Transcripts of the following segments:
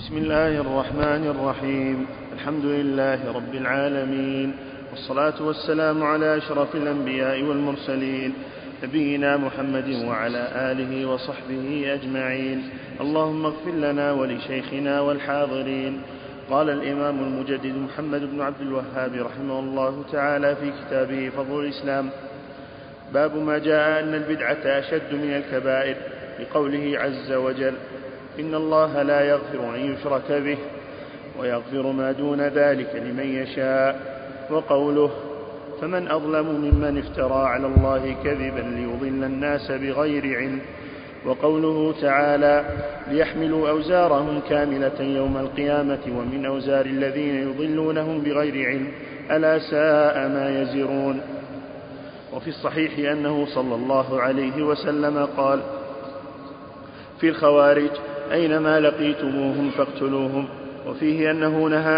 بسم الله الرحمن الرحيم. الحمد لله رب العالمين، والصلاة والسلام على أشرف الأنبياء والمرسلين، نبينا محمد وعلى آله وصحبه أجمعين. اللهم اغفر لنا ولشيخنا والحاضرين. قال الإمام المجدد محمد بن عبد الوهاب رحمه الله تعالى في كتابه فضل الإسلام: باب ما جاء أن البدعة أشد من الكبائر، لقوله عز وجل: إن الله لا يغفر أن يشرك به ويغفر ما دون ذلك لمن يشاء، وقوله: فمن أظلم ممن افترى على الله كذبا ليضل الناس بغير علم، وقوله تعالى: ليحملوا أوزارهم كاملة يوم القيامة ومن أوزار الذين يضلونهم بغير علم ألا ساء ما يزرون. وفي الصحيح أنه صلى الله عليه وسلم قال في الخوارج: أينما لقيتموهم فاقتلوهم. وفيه أنه نهى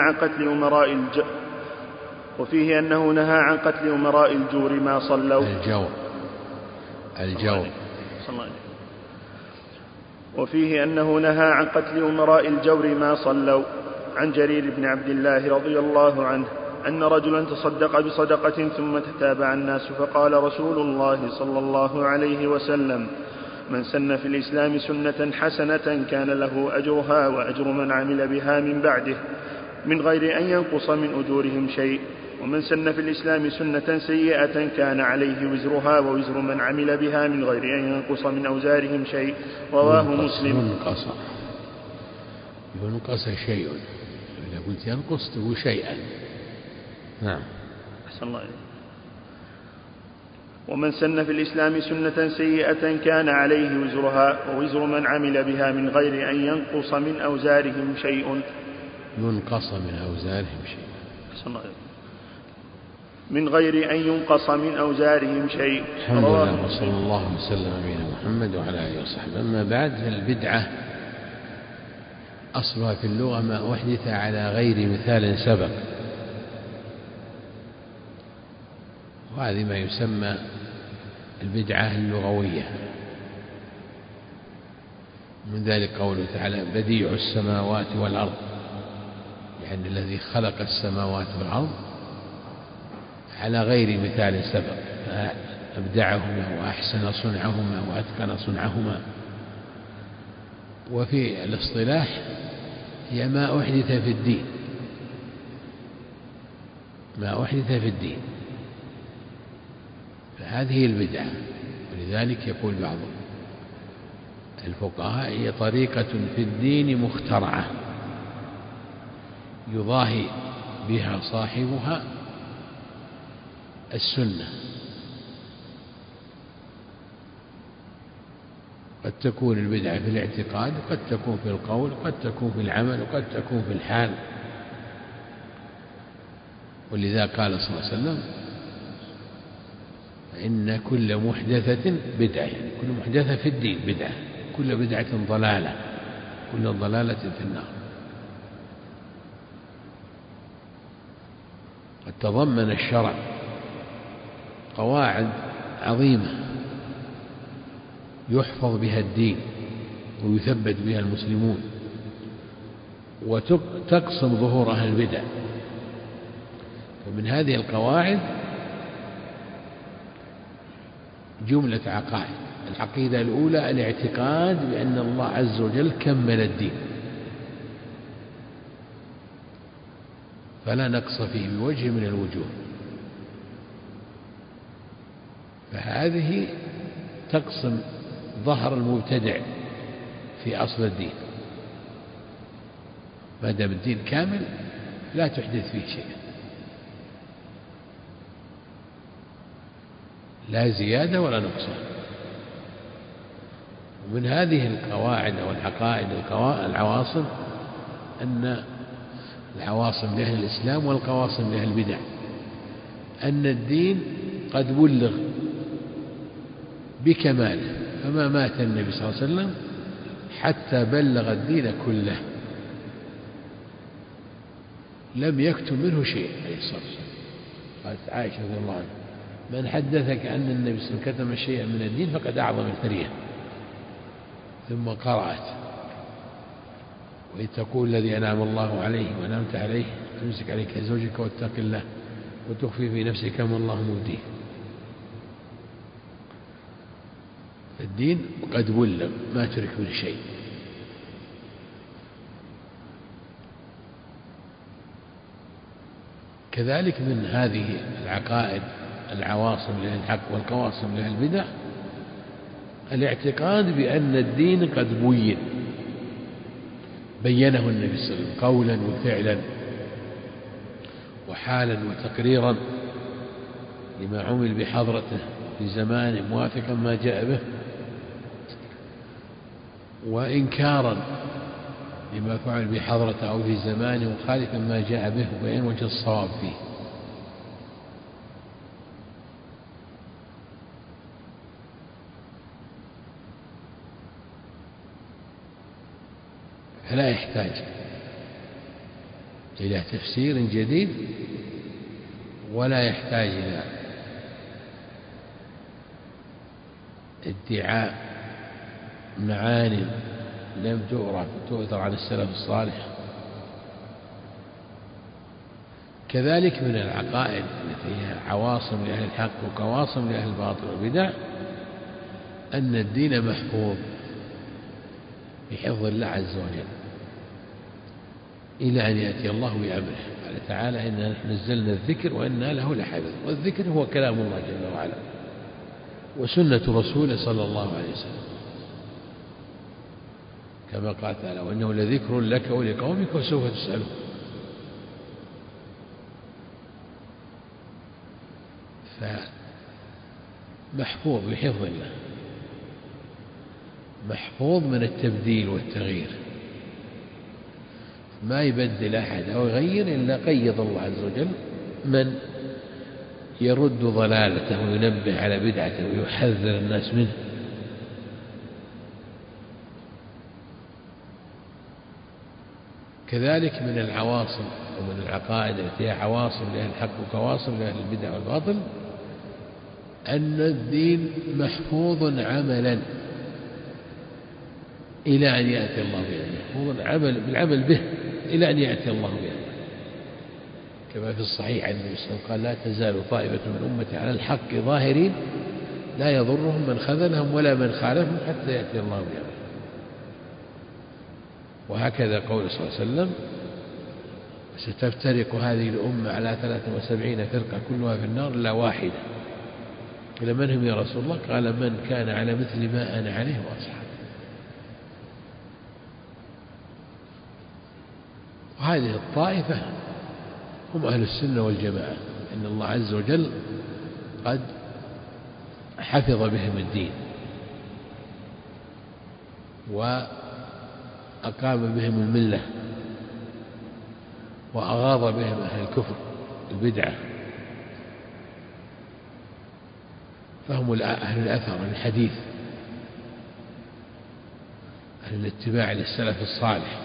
عن قتل أمراء الجور ما صلوا. وفيه أنه نهى عن قتل أمراء الجور ما صلوا. عن جرير بن عبد الله رضي الله عنه أن رجلا تصدق بصدقة ثم تتابع الناس، فقال رسول الله صلى الله عليه وسلم: من سن في الإسلام سنة حسنة كان له أجرها وأجر من عمل بها من بعده من غير أن ينقص من أجورهم شيء، ومن سن في الإسلام سنة سيئة كان عليه وزرها ووزر من عمل بها من غير أن ينقص من أوزارهم شيء. رواه مسلم. ينقص شيء، إذا قلت ينقص تقول شيئا. نعم. أحسن الله إليك. ومن سن في الإسلام سنة سيئة كان عليه وزرها ووزر من عمل بها من غير أن ينقص من أوزارهم شيء. ينقص من أوزارهم شيء. من غير أن ينقص من أوزارهم شيء. الحمد لله وصلى الله وسلم على محمد وعلى آله وصحبه. أما بعد، فالبدعة أصلها في اللغة ما أحدث على غير مثال سبق، وهذه ما يسمى البدعة اللغوية. من ذلك قوله تعالى: بديع السماوات والأرض، يعني الذي خلق السماوات والأرض على غير مثال سبق، فأبدعهما وأحسن صنعهما وأتقن صنعهما. وفي الاصطلاح هي ما أحدث في الدين، ما أحدث في الدين، فهذه البدعة. ولذلك يقول بعض الفقهاء: هي طريقة في الدين مخترعة يضاهي بها صاحبها السنة. قد تكون البدعة في الاعتقاد، وقد تكون في القول، وقد تكون في العمل، وقد تكون في الحال. ولذا قال صلى الله عليه وسلم: إن كل محدثة بدعة، يعني كل محدثة في الدين بدعة، كل بدعة ضلالة، كل ضلالة في النار. قد تضمن الشرع قواعد عظيمة يحفظ بها الدين ويثبت بها المسلمون، وتقسم ظهور أهل البدع. ومن هذه القواعد جملة عقائد. العقيدة الأولى الاعتقاد بأن الله عز وجل كمل الدين فلا نقص فيه بوجه من الوجوه، فهذه تقسم ظهر المبتدع في أصل الدين. ما دام الدين كامل لا تحدث فيه شيء، لا زيادة ولا نقصان. ومن هذه القواعد أو العقائد العواصم، أن العواصم لأهل الإسلام والقواصم لأهل البدع، أن الدين قد بلغ بكماله، فما مات النبي صلى الله عليه وسلم حتى بلغ الدين كله، لم يكتم منه شيء عليه الصلاة والسلام. قالت عائشة رضي الله عنها: من حدثك أن النبي صلى الله عليه وسلم كتم شيئا من الدين فقد أعظم الفرية. ثم قرأت: وإذ تقول الذي أنعم الله عليه وأنعمت عليه تمسك عليك زوجك واتق الله وتخفي في نفسك ما الله مبديه. الدين قد ولم ما ترك من شيء. كذلك من هذه العقائد العواصم لأهل الحق والقواصم لأهل البدع الاعتقاد بأن الدين قد بين، بينه النبي صلى الله عليه وسلم قولا وفعلا وحالا وتقريرا لما عمل بحضرته في زمان موافقا ما جاء به، وإنكارا لما فعل بحضرته أو في زمانه مخالفا ما جاء به وبيان وجه الصواب فيه. فلا يحتاج إلى تفسير جديد ولا يحتاج إلى ادعاء معاني لم تؤثر عن السلف الصالح. كذلك من العقائد التي هي عواصم لأهل الحق وقواصم لأهل الباطل والبدع أن الدين محفوظ بحفظ الله عز وجل إلى أن يأتي الله بأمره. قال تعالى إنا نحن نزلنا الذكر وإنا له لحافظ، والذكر هو كلام الله جل وعلا وسنة رسوله صلى الله عليه وسلم، كما قال تعالى وإنه لذكر لك ولقومك وسوف تسألون. فمحفوظ بحفظ الله، محفوظ من التبديل والتغيير، ما يبدل أحد أو يغير إلا قيض الله عز وجل من يرد ضلالته وينبه على بدعته ويحذر الناس منه. كذلك من العواصم ومن العقائد التي هي عواصم لأهل الحق وقواصم لأهل البدع والباطل أن الدين محفوظ عملا إلى أن يأتي الله بأمره، محفوظ بالعمل به إلى أن يأتي الله بأمره، كما في الصحيح عن النبي صلى الله عليه وسلم قال لا تزال طائفة من أمتي على الحق ظاهرين لا يضرهم من خذلهم ولا من خالفهم حتى يأتي الله بأمره. وهكذا قول صلى الله عليه وسلم ستفترق هذه الأمة على 73 فرقة كلها في النار إلا واحدة. قيل من هم يا رسول الله؟ قال من كان على مثل ما أنا عليه وأصحابي. وهذه الطائفة هم أهل السنة والجماعة، إن الله عز وجل قد حفظ بهم الدين وأقام بهم الملة وأغاض بهم أهل الكفر البدعة، فهم أهل الأثر الحديث، أهل الاتباع للسلف الصالح.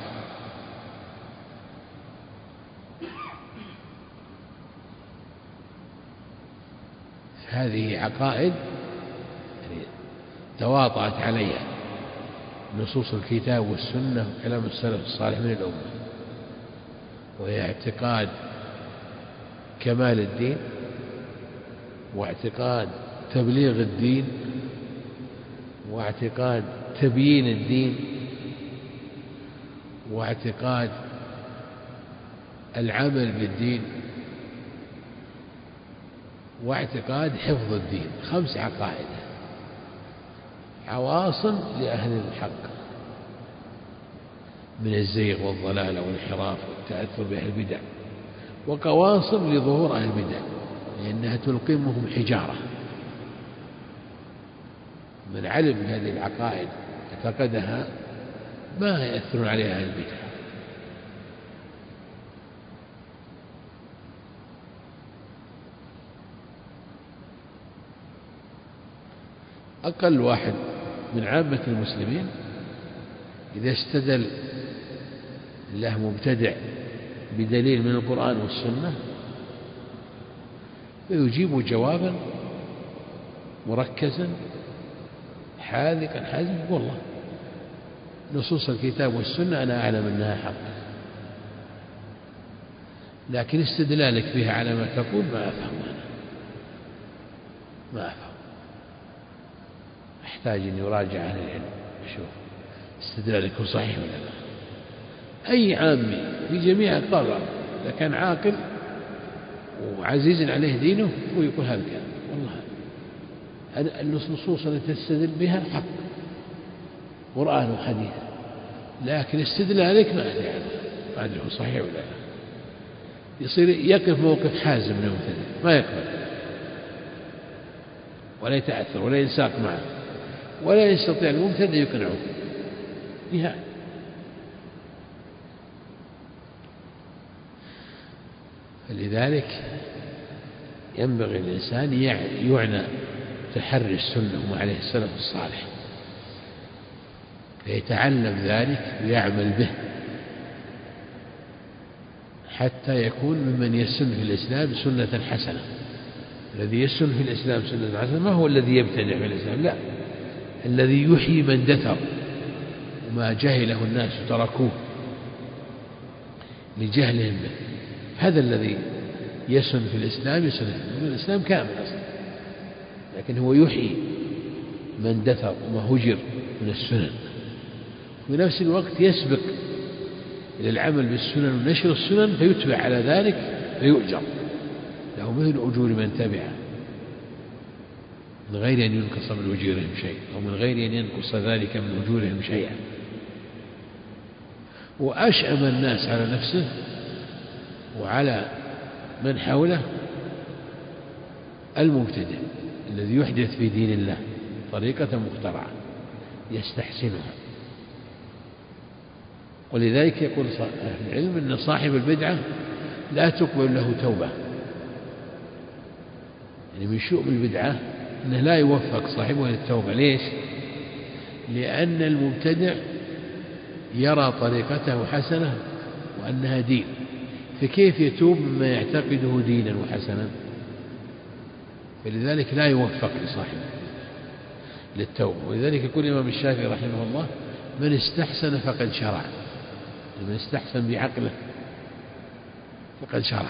هذه عقائد تواطأت عليها نصوص الكتاب والسنة وكلام السلف الصالح من الأمة، وهي اعتقاد كمال الدين واعتقاد تبليغ الدين واعتقاد تبيين الدين واعتقاد العمل بالدين واعتقاد حفظ الدين. 5 عقائد عواصم لأهل الحق من الزيغ والضلال والانحراف والتأثر بأهل البدع، وقواصم لظهور أهل البدع لأنها تلقمهم حجارة. من علم هذه العقائد اعتقدها ما يأثر عليها أهل البدع. أقل واحد من عامة المسلمين إذا استدل له مبتدع بدليل من القرآن والسنة فيجيب جوابا مركزا حاذقا حازما والله نصوص الكتاب والسنة أنا أعلم أنها حق، لكن استدلالك بها على ما تقول ما أفهم أنا، ما أفهم، أحتاج أن يراجع أهل العلم أشوف استدلالك صحيح ولا لا. أي عامي في جميع القرى إذا كان عاقل وعزيز عليه دينه ويقول هذا الكلام، والله النصوص التي تستدل بها حق قرآن وحديث، لكن استدلالك ما أدري عنه، ما أدري هو صحيح ولا لا. يصير يقف موقف حازم من المبتدع، ما يقبل ولا يتأثر ولا ينساق معه، ولا يستطيع المبتدع يقنعه نهائيا. فلذلك ينبغي الإنسان يعنى تحري السنة وما عليه السلف الصالح، فيتعلم ذلك ويعمل به حتى يكون ممن يسن في الإسلام سنة حسنة. الذي يسن في الإسلام سنة حسنة ما هو الذي يبتدع في الإسلام، لا، الذي يحيي من دثر وما جهله الناس تركوه لجهلهم به، هذا الذي يسن في الإسلام يسن في الإسلام كامل أصلا، لكن هو يحيي من دثر وما هجر من السنن، في نفس الوقت يسبق إلى العمل بالسنن ونشر السنن فيتبع على ذلك فيؤجر له مثل أجور من تبعه من غير أن ينقص من أجورهم شيء، أو من غير أن ينقص ذلك من أجورهم شيئا. وأشأم الناس على نفسه وعلى من حوله المبتدع الذي يحدث في دين الله طريقة مخترعة يستحسنها. ولذلك يقول أهل العلم أن صاحب البدعة لا تقبل له توبة، يعني من شؤم البدعة أنه لا يوفق صاحبه للتوبة. ليش؟ لأن المبتدع يرى طريقته حسنة وأنها دين، فكيف يتوب مما يعتقده دينا وحسنا؟ فلذلك لا يوفق لصاحبه للتوبة. ولذلك يقول الإمام الشافعي رحمه الله: من استحسن فقد شرع، من استحسن بعقله فقد شرع.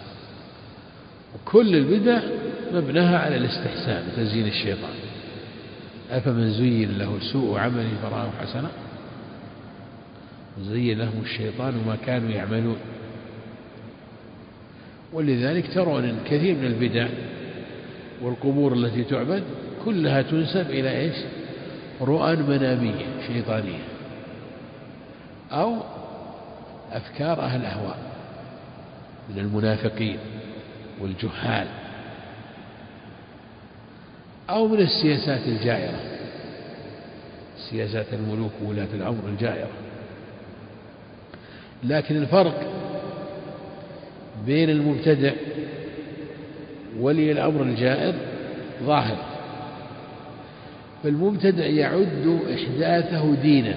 وكل البدع مبناها على الاستحسان وتزيين الشيطان. أفمن زين له سوء عمله فرآه حسنا زين لهم الشيطان وما كانوا يعملون. ولذلك ترون أن كثير من البدع والقبور التي تعبد كلها تنسب إلى إيش؟ رؤى منامية شيطانية أو أفكار أهل الأهواء من المنافقين والجهال أو من السياسات الجائرة، سياسات الملوك وولاة الأمر الجائرة. لكن الفرق بين المبتدع ولي الأمر الجائر ظاهر. فالمبتدع يعد إحداثه دينا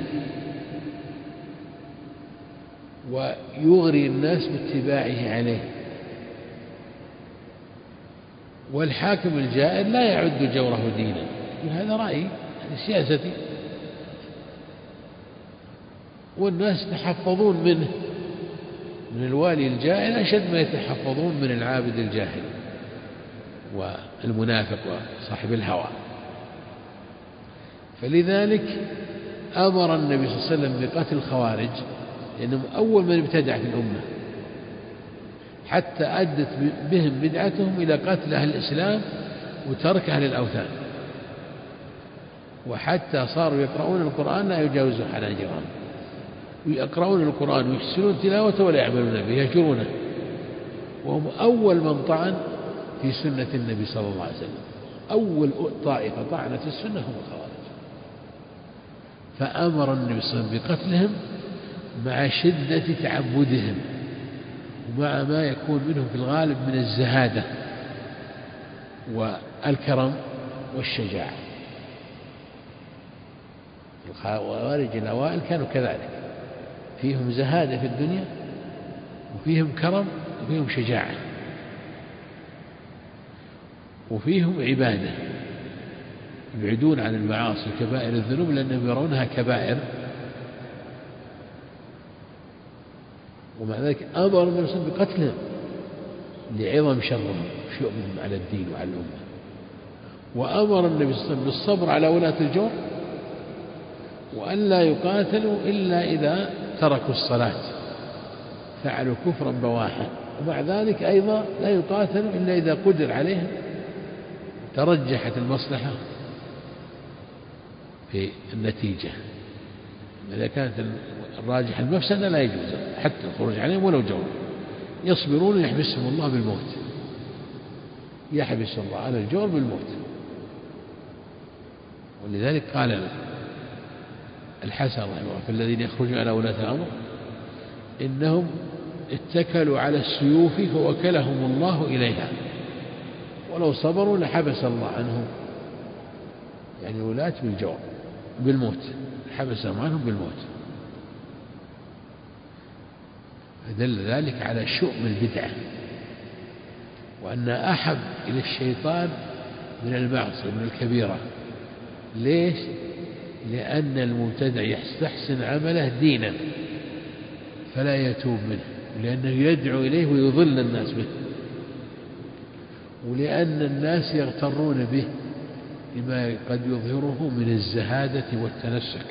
ويغري الناس باتباعه عليه، والحاكم الجائر لا يعد جوره دينا، هذا رأيي، هذه سياستي، والناس يتحفظون منه من الوالي الجائر أشد ما يتحفظون من العابد الجاهل والمنافق وصاحب الهوى. فلذلك أمر النبي صلى الله عليه وسلم بقتل الخوارج، لأنهم أول من ابتدع في الأمة، حتى أدت بهم بدعتهم إلى قتل أهل الإسلام وترك أهل الأوثان، وحتى صاروا يقرؤون القرآن لا يجاوز حناجرهم، ويقرؤون القرآن ويحسنون تلاوته ولا يعملون به، يهجرونه. وهم أول من طعن في سنة النبي صلى الله عليه وسلم، أول طائفة طعنت السنة هم الخوارج. فأمر النبي صلى الله عليه وسلم بقتلهم مع شدة تعبدهم ومع ما يكون منهم في الغالب من الزهادة والكرم والشجاعة. الخوارج الأوائل كانوا كذلك، فيهم زهادة في الدنيا وفيهم كرم وفيهم شجاعة وفيهم عبادة، يبعدون عن المعاصي كبائر الذنوب لأنهم يرونها كبائر ومع ذلك أمر النبي صلى الله عليه وسلم بقتلهم لعظم شرهم وشؤمهم على الدين وعلى الأمة، وأمر النبي صلى الله عليه وسلم بالصبر على ولاة الجور وأن لا يقاتلوا إلا إذا تركوا الصلاة فعلوا كفرا بواحا، ومع ذلك أيضا لا يقاتلوا إلا إذا قدر عليهم ترجحت المصلحة في النتيجة. إذا كانت الراجح المفسدة لا يجوز حتى الخروج عليهم ولو جور، يصبرون يحبسهم الله بالموت، يحبس الله على الجور بالموت. ولذلك قال الحسن رحمه الله في الذين يخرجون على ولاة الأمر إنهم اتكلوا على السيوف فوكلهم الله إليها، ولو صبروا لحبس الله عنهم، يعني ولاة بالجور بالموت، حبسهم عنهم بالموت. فدل ذلك على شؤم البدعة وأن أحب إلى الشيطان من المعصية من الكبيرة. ليش؟ لأن المبتدع يستحسن عمله دينا فلا يتوب منه، ولأنه يدعو إليه ويضل الناس به، ولأن الناس يغترون به لما قد يظهره من الزهادة والتنسك.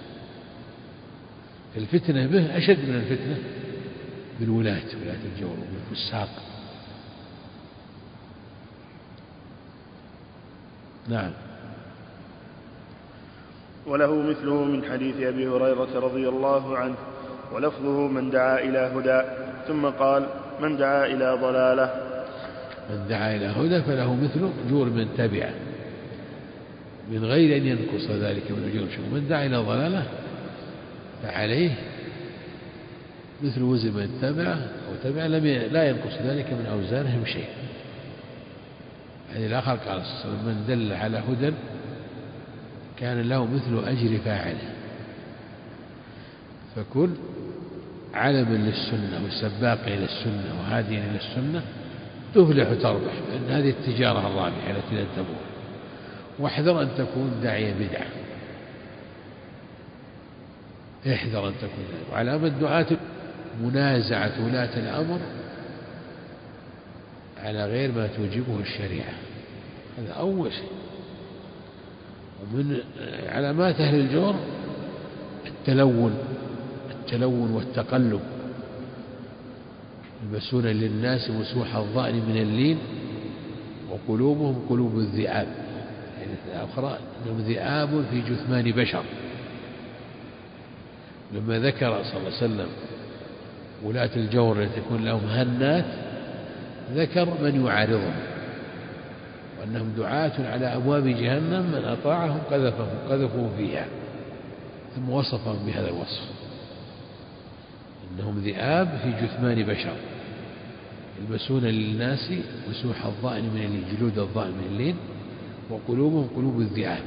الفتنة به أشد من الفتنة بالولاة، ولاة الجور والفساق. نعم. وله مثله من حديث أبي هريرة رضي الله عنه ولفظه من دعا إلى هدى، ثم قال من دعا إلى ضلالة. من دعا إلى هدى فله مثل أجور من تبعه من غير أن ينقص ذلك من أجور شيء، ومن دعا إلى ضلالة فعليه مثل وزن من تبعه وتبع لا ينقص ذلك من أوزارهم شيء. يعني الآخر قال من دل على هدى كان له مثل أجر فاعله. فكن علما للسنة وسباق إلى السنة وهاديا إلى السنة تفلح وتربح، لأن هذه التجارة الرابحة التي لن تبور. واحذر أن تكون داعية بدعة، احذر أن تكون داعية. وعلامة الدعاة منازعة ولاة الأمر على غير ما توجبه الشريعة، هذا أول شيء. ومن علامات أهل الجور التلون والتقلب، يلبسون للناس مسوح الظأن من اللين وقلوبهم قلوب الذئاب، يعني الأخرى أنهم ذئاب في جثمان بشر. لما ذكر صلى الله عليه وسلم ولاة الجور التي تكون لهم هنات ذكر من يعارضهم وأنهم دعاة على أبواب جهنم من أطاعهم قذفوا فيها، ثم وصفهم بهذا الوصف إنهم ذئاب في جثمان بشر يلبسون للناس مسوح الظأن من اللين، جلود الظأن من اللين، وقلوبهم قلوب الذئاب.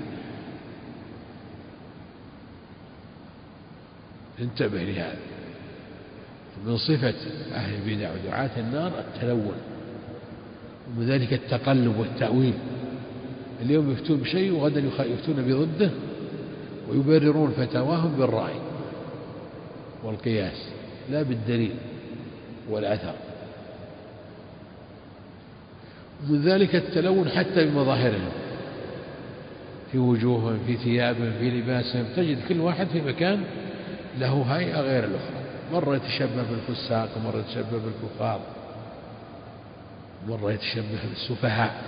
انتبه لهذا. من صفة أهل البدع ودعاة النار التلون، ومن ذلك التقلب والتأويل. اليوم يفتون بشيء وغدا يفتون بضده، ويبررون فتاواهم بالرأي والقياس لا بالدليل والأثر. ومن ذلك التلون حتى بمظاهرهم، في وجوههم، في ثيابهم، في لباسهم، تجد كل واحد في مكان له هيئة غير الأخرى، مرة يتشبه بالفساق، مرة يتشبه بالكفار، مرة يتشبه بالسفهاء،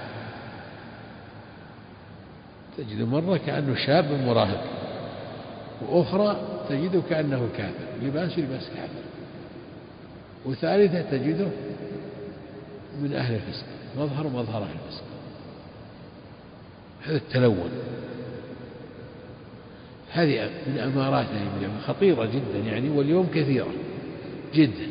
تجد مرة كأنه شاب مراهق، وأخرى تجده كأنه كافر، لباس كافر، وثالثة تجده من أهل الفسق، مظهر أهل الفسق. هذا التلون، هذه من أمارات خطيرة جدا يعني، واليوم كثيرة جدا.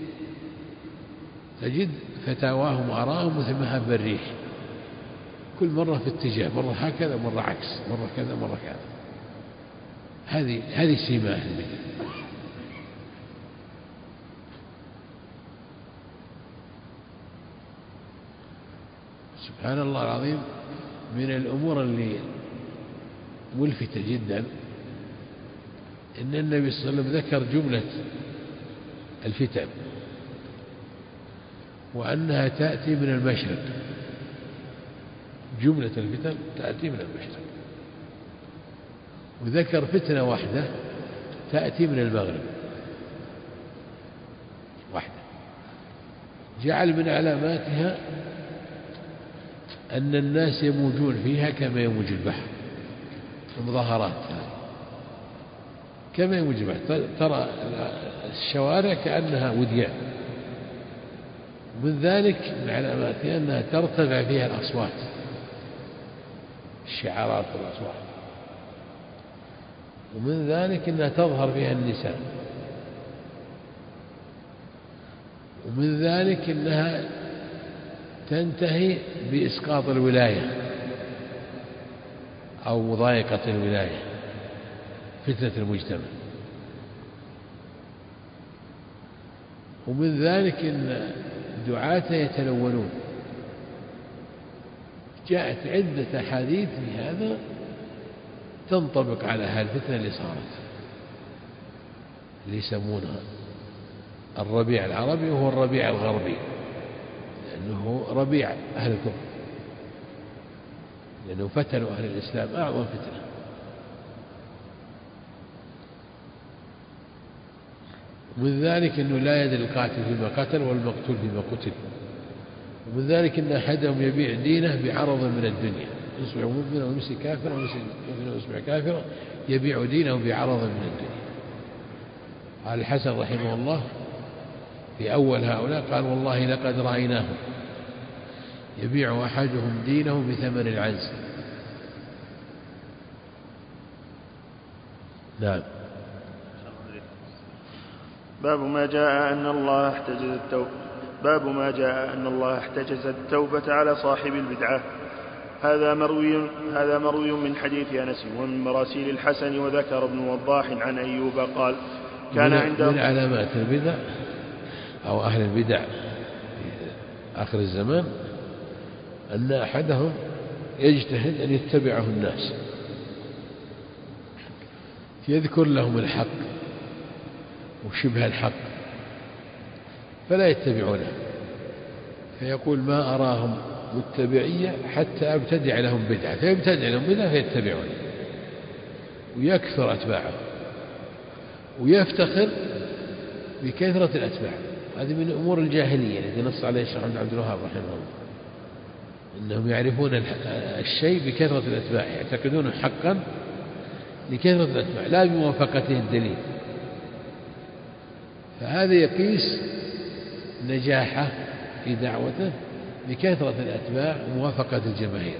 تجد فتاواهم وآراءهم مثل مهب الريح، كل مرة في اتجاه، مرة هكذا، مرة عكس، مرة كذا، مرة كذا. هذه سيما أهل البدع. سبحان الله العظيم. من الأمور اللي ملفتة جدا إن النبي صلى الله عليه وسلم ذكر جملة الفتن، وأنها تأتي من المشرق، جملة الفتن تأتي من المشرق، وذكر فتنة واحدة تأتي من المغرب واحدة. جعل من علاماتها أن الناس يموجون فيها كما يموج البحر، المظاهرات كما يموج البحر، ترى الشوارع كأنها وديان. من ذلك من علاماتها أنها ترتفع فيها الأصوات، الشعارات والأصوات. ومن ذلك أنها تظهر فيها النساء. ومن ذلك أنها تنتهي بإسقاط الولاية أو مضايقة الولاية، فتنة المجتمع. ومن ذلك أن دعاة يتلونون. جاءت عدة أحاديث في هذا تنطبق على هالفتنة اللي صارت، اللي يسمونها الربيع العربي، وهو الربيع الغربي، لأنه ربيع أهل الكفر، لأنه فتنوا أهل الإسلام أعظم فتنة. ومن ذلك أنه لا يدري القاتل فيما قتل والمقتول فيما قتل. ومن ذلك أن أحدهم يبيع دينه بعرض من الدنيا، يصبح مؤمنا ويمسي كافرا، ويصبح كافرا، يبيع دينه بعرض من الدنيا. قال الحسن رحمه الله في أول هؤلاء، قال والله لقد رأيناه يبيع أحدهم دينه بثمن العنز. نعم. باب ما جاء أن الله احتجز التوبة على صاحب البدعة. هذا مروي من حديث أنس ومن مراسيل الحسن. وذكر ابن وضاح عن أيوب قال كان عنده من علامات البدع أو أهل البدع في آخر الزمان أن أحدهم يجتهد أن يتبعه الناس، يذكر لهم الحق وشبه الحق فلا يتبعونه، فيقول ما أراهم متبعية حتى أبتدع لهم بدعة، فيبتدع لهم بدعة فيتبعون، ويكثر أتباعه ويفتخر بكثرة الأتباع. هذه من أمور الجاهلية التي نص عليها الشيخ عبد الوهاب رحمه الله، إنهم يعرفون الشيء بكثرة الأتباع، يعتقدونه حقا لكثرة الأتباع لا بموافقته الدليل. فهذا يقيس نجاحه في دعوته بكثرة الأتباع وموافقة الجماهير.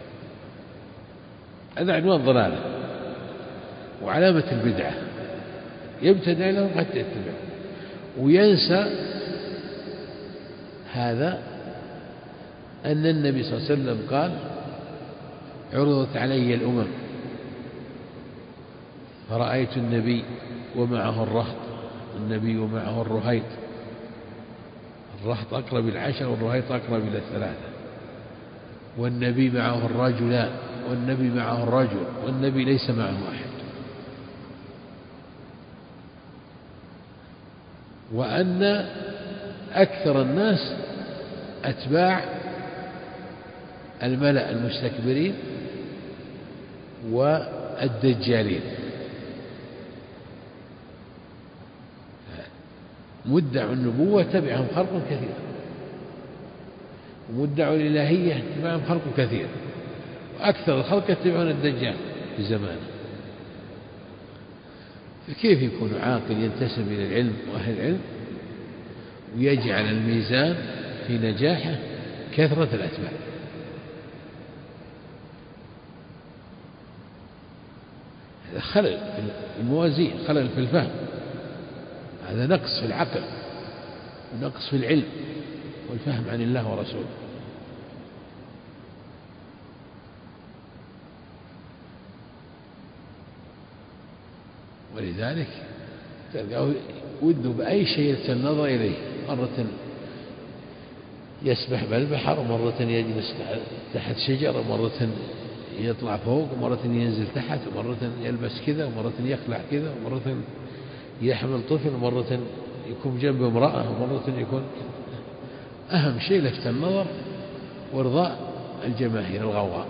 هذا عنوان ضلاله وعلامة البدعة، يبتدع لهم حتى يتبع، وينسى هذا أن النبي صلى الله عليه وسلم قال عرضت علي الأمم فرأيت النبي ومعه الرهط، النبي ومعه الرهيط، الرهط أقرب العشر والرهيط أقرب إلى الثلاثة، والنبي معه الرجلان والنبي معه الرجل والنبي ليس معه أحد، وأن أكثر الناس أتباع الملأ المستكبرين والدجالين. مدعوا النبوة تبعهم خلق كثير، ومدعوا الإلهية تبعهم خلق كثير، وأكثر الخلق يتبعون الدجال في زمانه. فكيف يكون عاقل ينتسب إلى العلم وأهل العلم ويجعل الميزان في نجاحه كثرة الأتباع؟ هذا خلل في الموازين، خلل في الفهم، هذا نقص في العقل ونقص في العلم والفهم عن الله ورسوله. ولذلك وده بأي شيء يلتفت النظر إليه، مرة يسبح بالبحر، ومرة يجلس تحت شجر، ومرة يطلع فوق، ومرة ينزل تحت، ومرة يلبس كذا، ومرة يخلع كذا، ومرة يحمل طفل، ومرة يكون جنب امرأة ومرة يكون أهم شيء لفت النظر وارضاء الجماهير الغوغاء.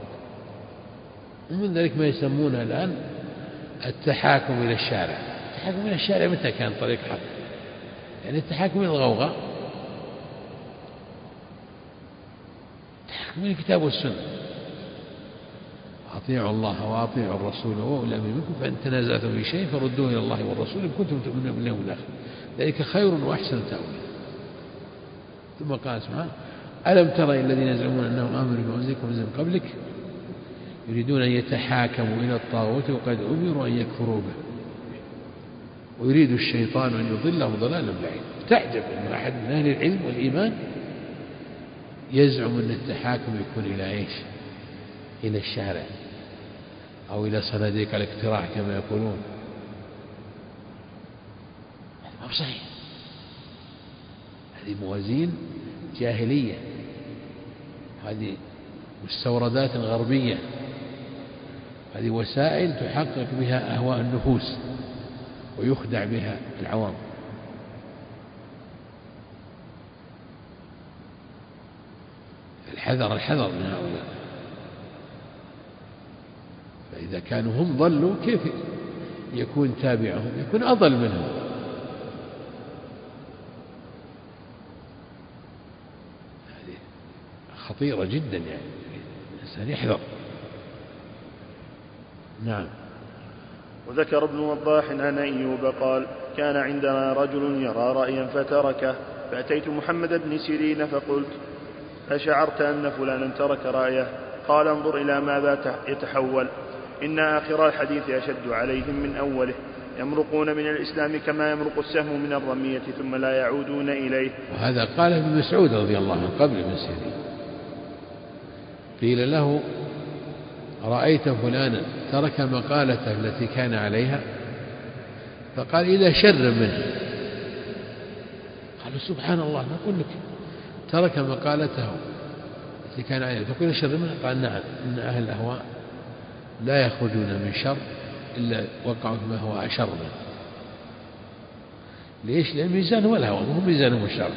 ومن ذلك ما يسمونه الآن التحاكم إلى الشارع. التحاكم إلى الشارع متى كان طريق حق؟ يعني التحاكم إلى الغوغاء، التحاكم إلى الكتاب والسنة. أطيعوا الله وأطيعوا الرسول وأولي الأمر منكم فإن تنازعتم في شيء فردوه إلى الله والرسول إن كنتم تؤمنون باليوم الآخر ذلك خير وأحسن تأويلا. ثم قال سبحانه ألم تر الذين يزعمون أنهم آمنوا بما أنزل من قبلك يريدون أن يتحاكموا إلى الطاغوت وقد أمروا أن يكفروا به ويريد الشيطان أن يضلهم ضلالا بعيدا. تعجب أن أحد من أهل العلم والإيمان يزعم أن التحاكم يكون إلى إيش؟ إلى الشارع أو إلى صناديق الاقتراع كما يقولون. هذا ما صحيح، هذه موازين جاهلية، هذه مستوردات غربية، هذه وسائل تحقق بها أهواء النفوس ويخدع بها العوام. الحذر من هؤلاء، فإذا كانوا هم ضلوا كيف يكون تابعهم؟ يكون أضل منهم. هذه خطيرة جدا، يعني الإنسان يحذر. نعم. وذكر ابن وضاح عن أيوب قال كان عندنا رجل يرى رأيا فتركه فأتيت محمد بن سيرين فقلت أشعرت أن فلانا ترك رأيه؟ قال انظر إلى ماذا يتحول، إن آخر الحديث أشد عليهم من أوله، يمرقون من الإسلام كما يمرق السهم من الرمية ثم لا يعودون إليه. وهذا قال ابن مسعود رضي الله عنه قبل ابن سيرين، قيل له رأيت فلانا ترك مقالته التي كان عليها؟ فقال إلى شر منه. قالوا سبحان الله، نقول لك ترك مقالته التي كان عليها تقول شر منه؟ قال نعم، إن أهل الأهواء لا يخرجون من شر إلا وقعوا فيما هو أشر منه. ليش؟ لأن ميزانهم الهوى وهو ميزانهم الشر.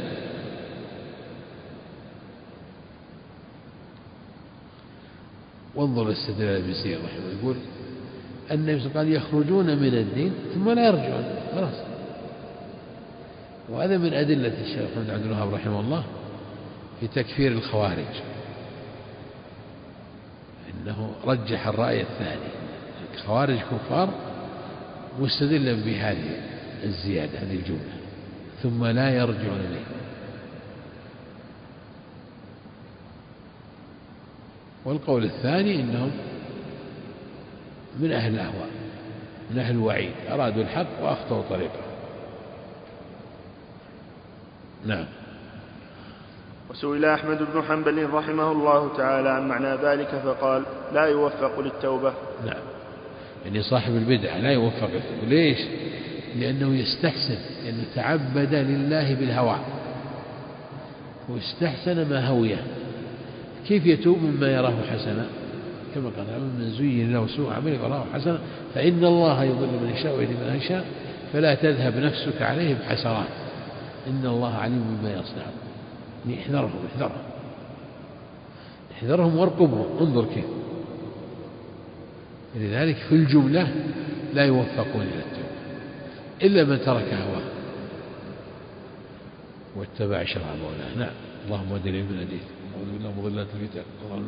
وانظر استدلال ابن سيرين رحمه، يقول النبي قال يخرجون من الدين ثم لا يرجعون، خلاص. وهذا من أدلة الشيخ محمد عبد الوهاب رحمه الله في تكفير الخوارج، إنه رجح الرأي الثاني، الخوارج كفار مستدلا بهذه الزيادة، هذه الجملة ثم لا يرجعون إليه. والقول الثاني إنهم من أهل الأهواء، من أهل الوعيد، أرادوا الحق وأخطأوا طريقه. نعم. وسئل أحمد بن حنبل رحمه الله تعالى عن معنى ذلك فقال لا يوفق للتوبة. نعم، يعني صاحب البدعة لا يوفق. ليش؟ لأنه يستحسن، لأنه تعبد لله بالهوى واستحسن ما هويه. كيف يتوب مما يراه حسنا؟ كما قال من زين له سوء عمله يراه حسنا فإن الله يضل من يشاء ويهدي من يشاء فلا تذهب نفسك عليه بحسرات إن الله عليم بما يصنعون. احذرهم وارقبهم، انظر كيف. لذلك في الجملة لا يوفقون إلى التوبة إلا من ترك هواه واتبع شرع مولاه. نعم. اللهم اهدنا من هديت أعوذ بالله من ضلالة الفتن.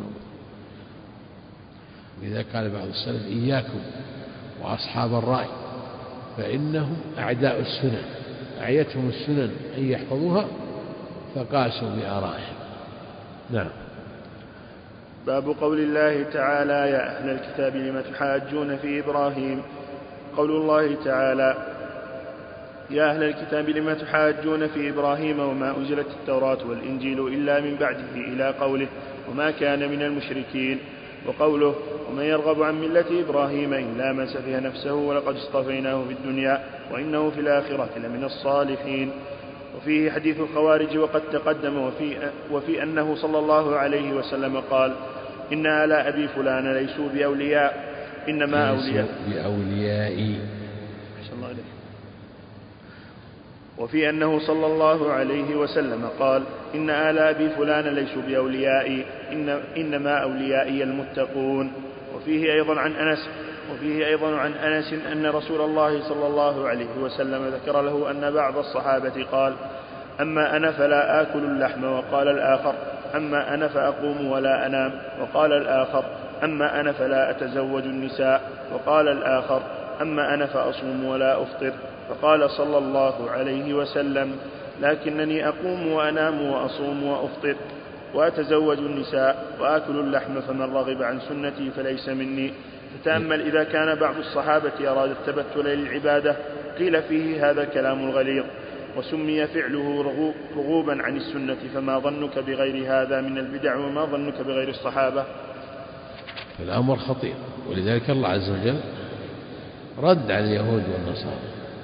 لذا قال بعض السلف إياكم وأصحاب الرأي فإنهم أعداء السنن، أعيتهم السنن أن يحفظوها فقاسوا بآرائهم. نعم. باب قول الله تعالى يا أهل الكتاب لم تحاجون في إبراهيم. قول الله تعالى يا أهل الكتاب لم تحاجون في إبراهيم وما أنزلت التوراة والإنجيل إلا من بعده إلى قوله وما كان من المشركين. وقوله ومن يرغب عن ملة إبراهيم إلا من سفه نفسه ولقد اصطفيناه في الدنيا وإنه في الآخرة لمن الصالحين. وفيه حديث الخوارج وقد تقدم وفي أنه صلى الله عليه وسلم قال إن آل أبي فلان ليسوا بأولياء إنما أولياء بأوليائي. وفي أنه صلى الله عليه وسلم قال: إن آل أبي فلان ليسوا بأوليائي، إنما أوليائي المتقون. وفيه أيضا عن أنس أن رسول الله صلى الله عليه وسلم ذكر له أن بعض الصحابة قال: أما أنا فلا آكل اللحم. وقال الآخر: أما أنا فأقوم ولا أنام. وقال الآخر: أما أنا فلا أتزوج النساء. وقال الآخر: أما أنا فأصوم ولا أفطر. فقال صلى الله عليه وسلم: لكنني أقوم وأنام وأصوم وأفطر وأتزوج النساء وآكل اللحم، فمن رغب عن سنتي فليس مني. فتأمل إذا كان بعض الصحابة أراد التبتل للعبادة قيل فيه هذا كلام غليظ، وسمي فعله رغوبا عن السنة، فما ظنك بغير هذا من البدع، وما ظنك بغير الصحابة؟ الأمر خطير، ولذلك الله عز وجل رد على اليهود والنصارى.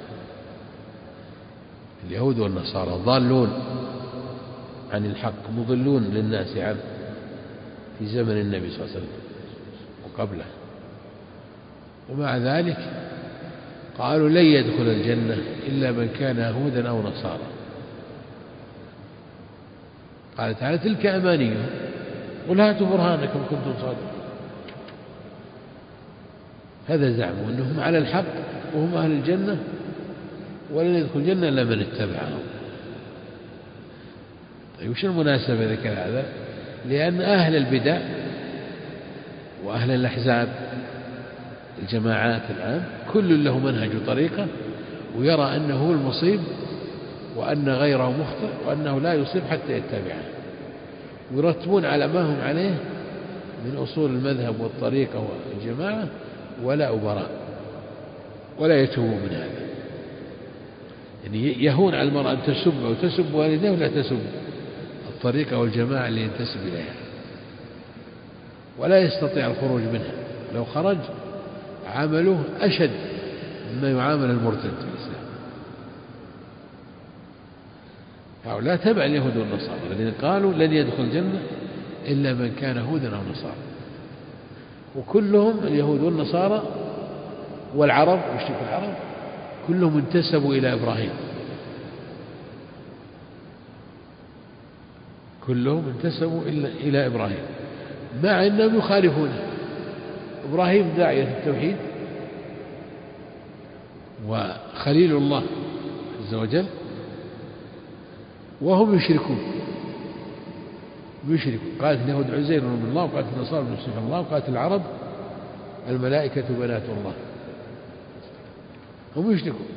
اليهود والنصارى ضالون عن الحق، مضلون للناس عنه في زمن النبي صلى الله عليه وسلم وقبله، ومع ذلك قالوا لن يدخل الجنة إلا من كان يهودا أو نصارى. قال تعالى: تلك أمانيهم قل هاتوا برهانكم كنتم صادقين. هذا زعموا أنهم على الحق وهم أهل الجنة، ولن يدخل الجنة إلا من اتبعهم. طيب وش المناسبة ذكر هذا؟ لأن أهل البدع وأهل الأحزاب الجماعات الآن كل له منهج وطريقة، ويرى أنه هو المصيب وأن غيره مخطئ وأنه لا يصيب حتى يتبعه، ويرتبون على ما هم عليه من أصول المذهب والطريقة والجماعة ولا أبراء، ولا يتوبوا من هذا. يعني يهون على المرأة أن تسب أو تسب والديه ولا تسب الطريقة والجماعة اللي ينتسب إليها، ولا يستطيع الخروج منها. لو خرج عمله أشد مما يعامل المرتد في الإسلام. هؤلاء تبع اليهود والنصارى الذين قالوا لن يدخل الجنة إلا من كان هودا أو نصارى، وكلهم اليهود والنصارى والعرب مشرك العرب كلهم انتسبوا إلى إبراهيم، كلهم انتسبوا إلى إبراهيم، مع أنهم يخالفونه. إبراهيم داعية التوحيد وخليل الله عز وجل، وهم يشركون. قالت اليهود عزير بن الله، وقالت النصارى المسيح الله، وقالت العرب الملائكة بنات الله. هم يشركون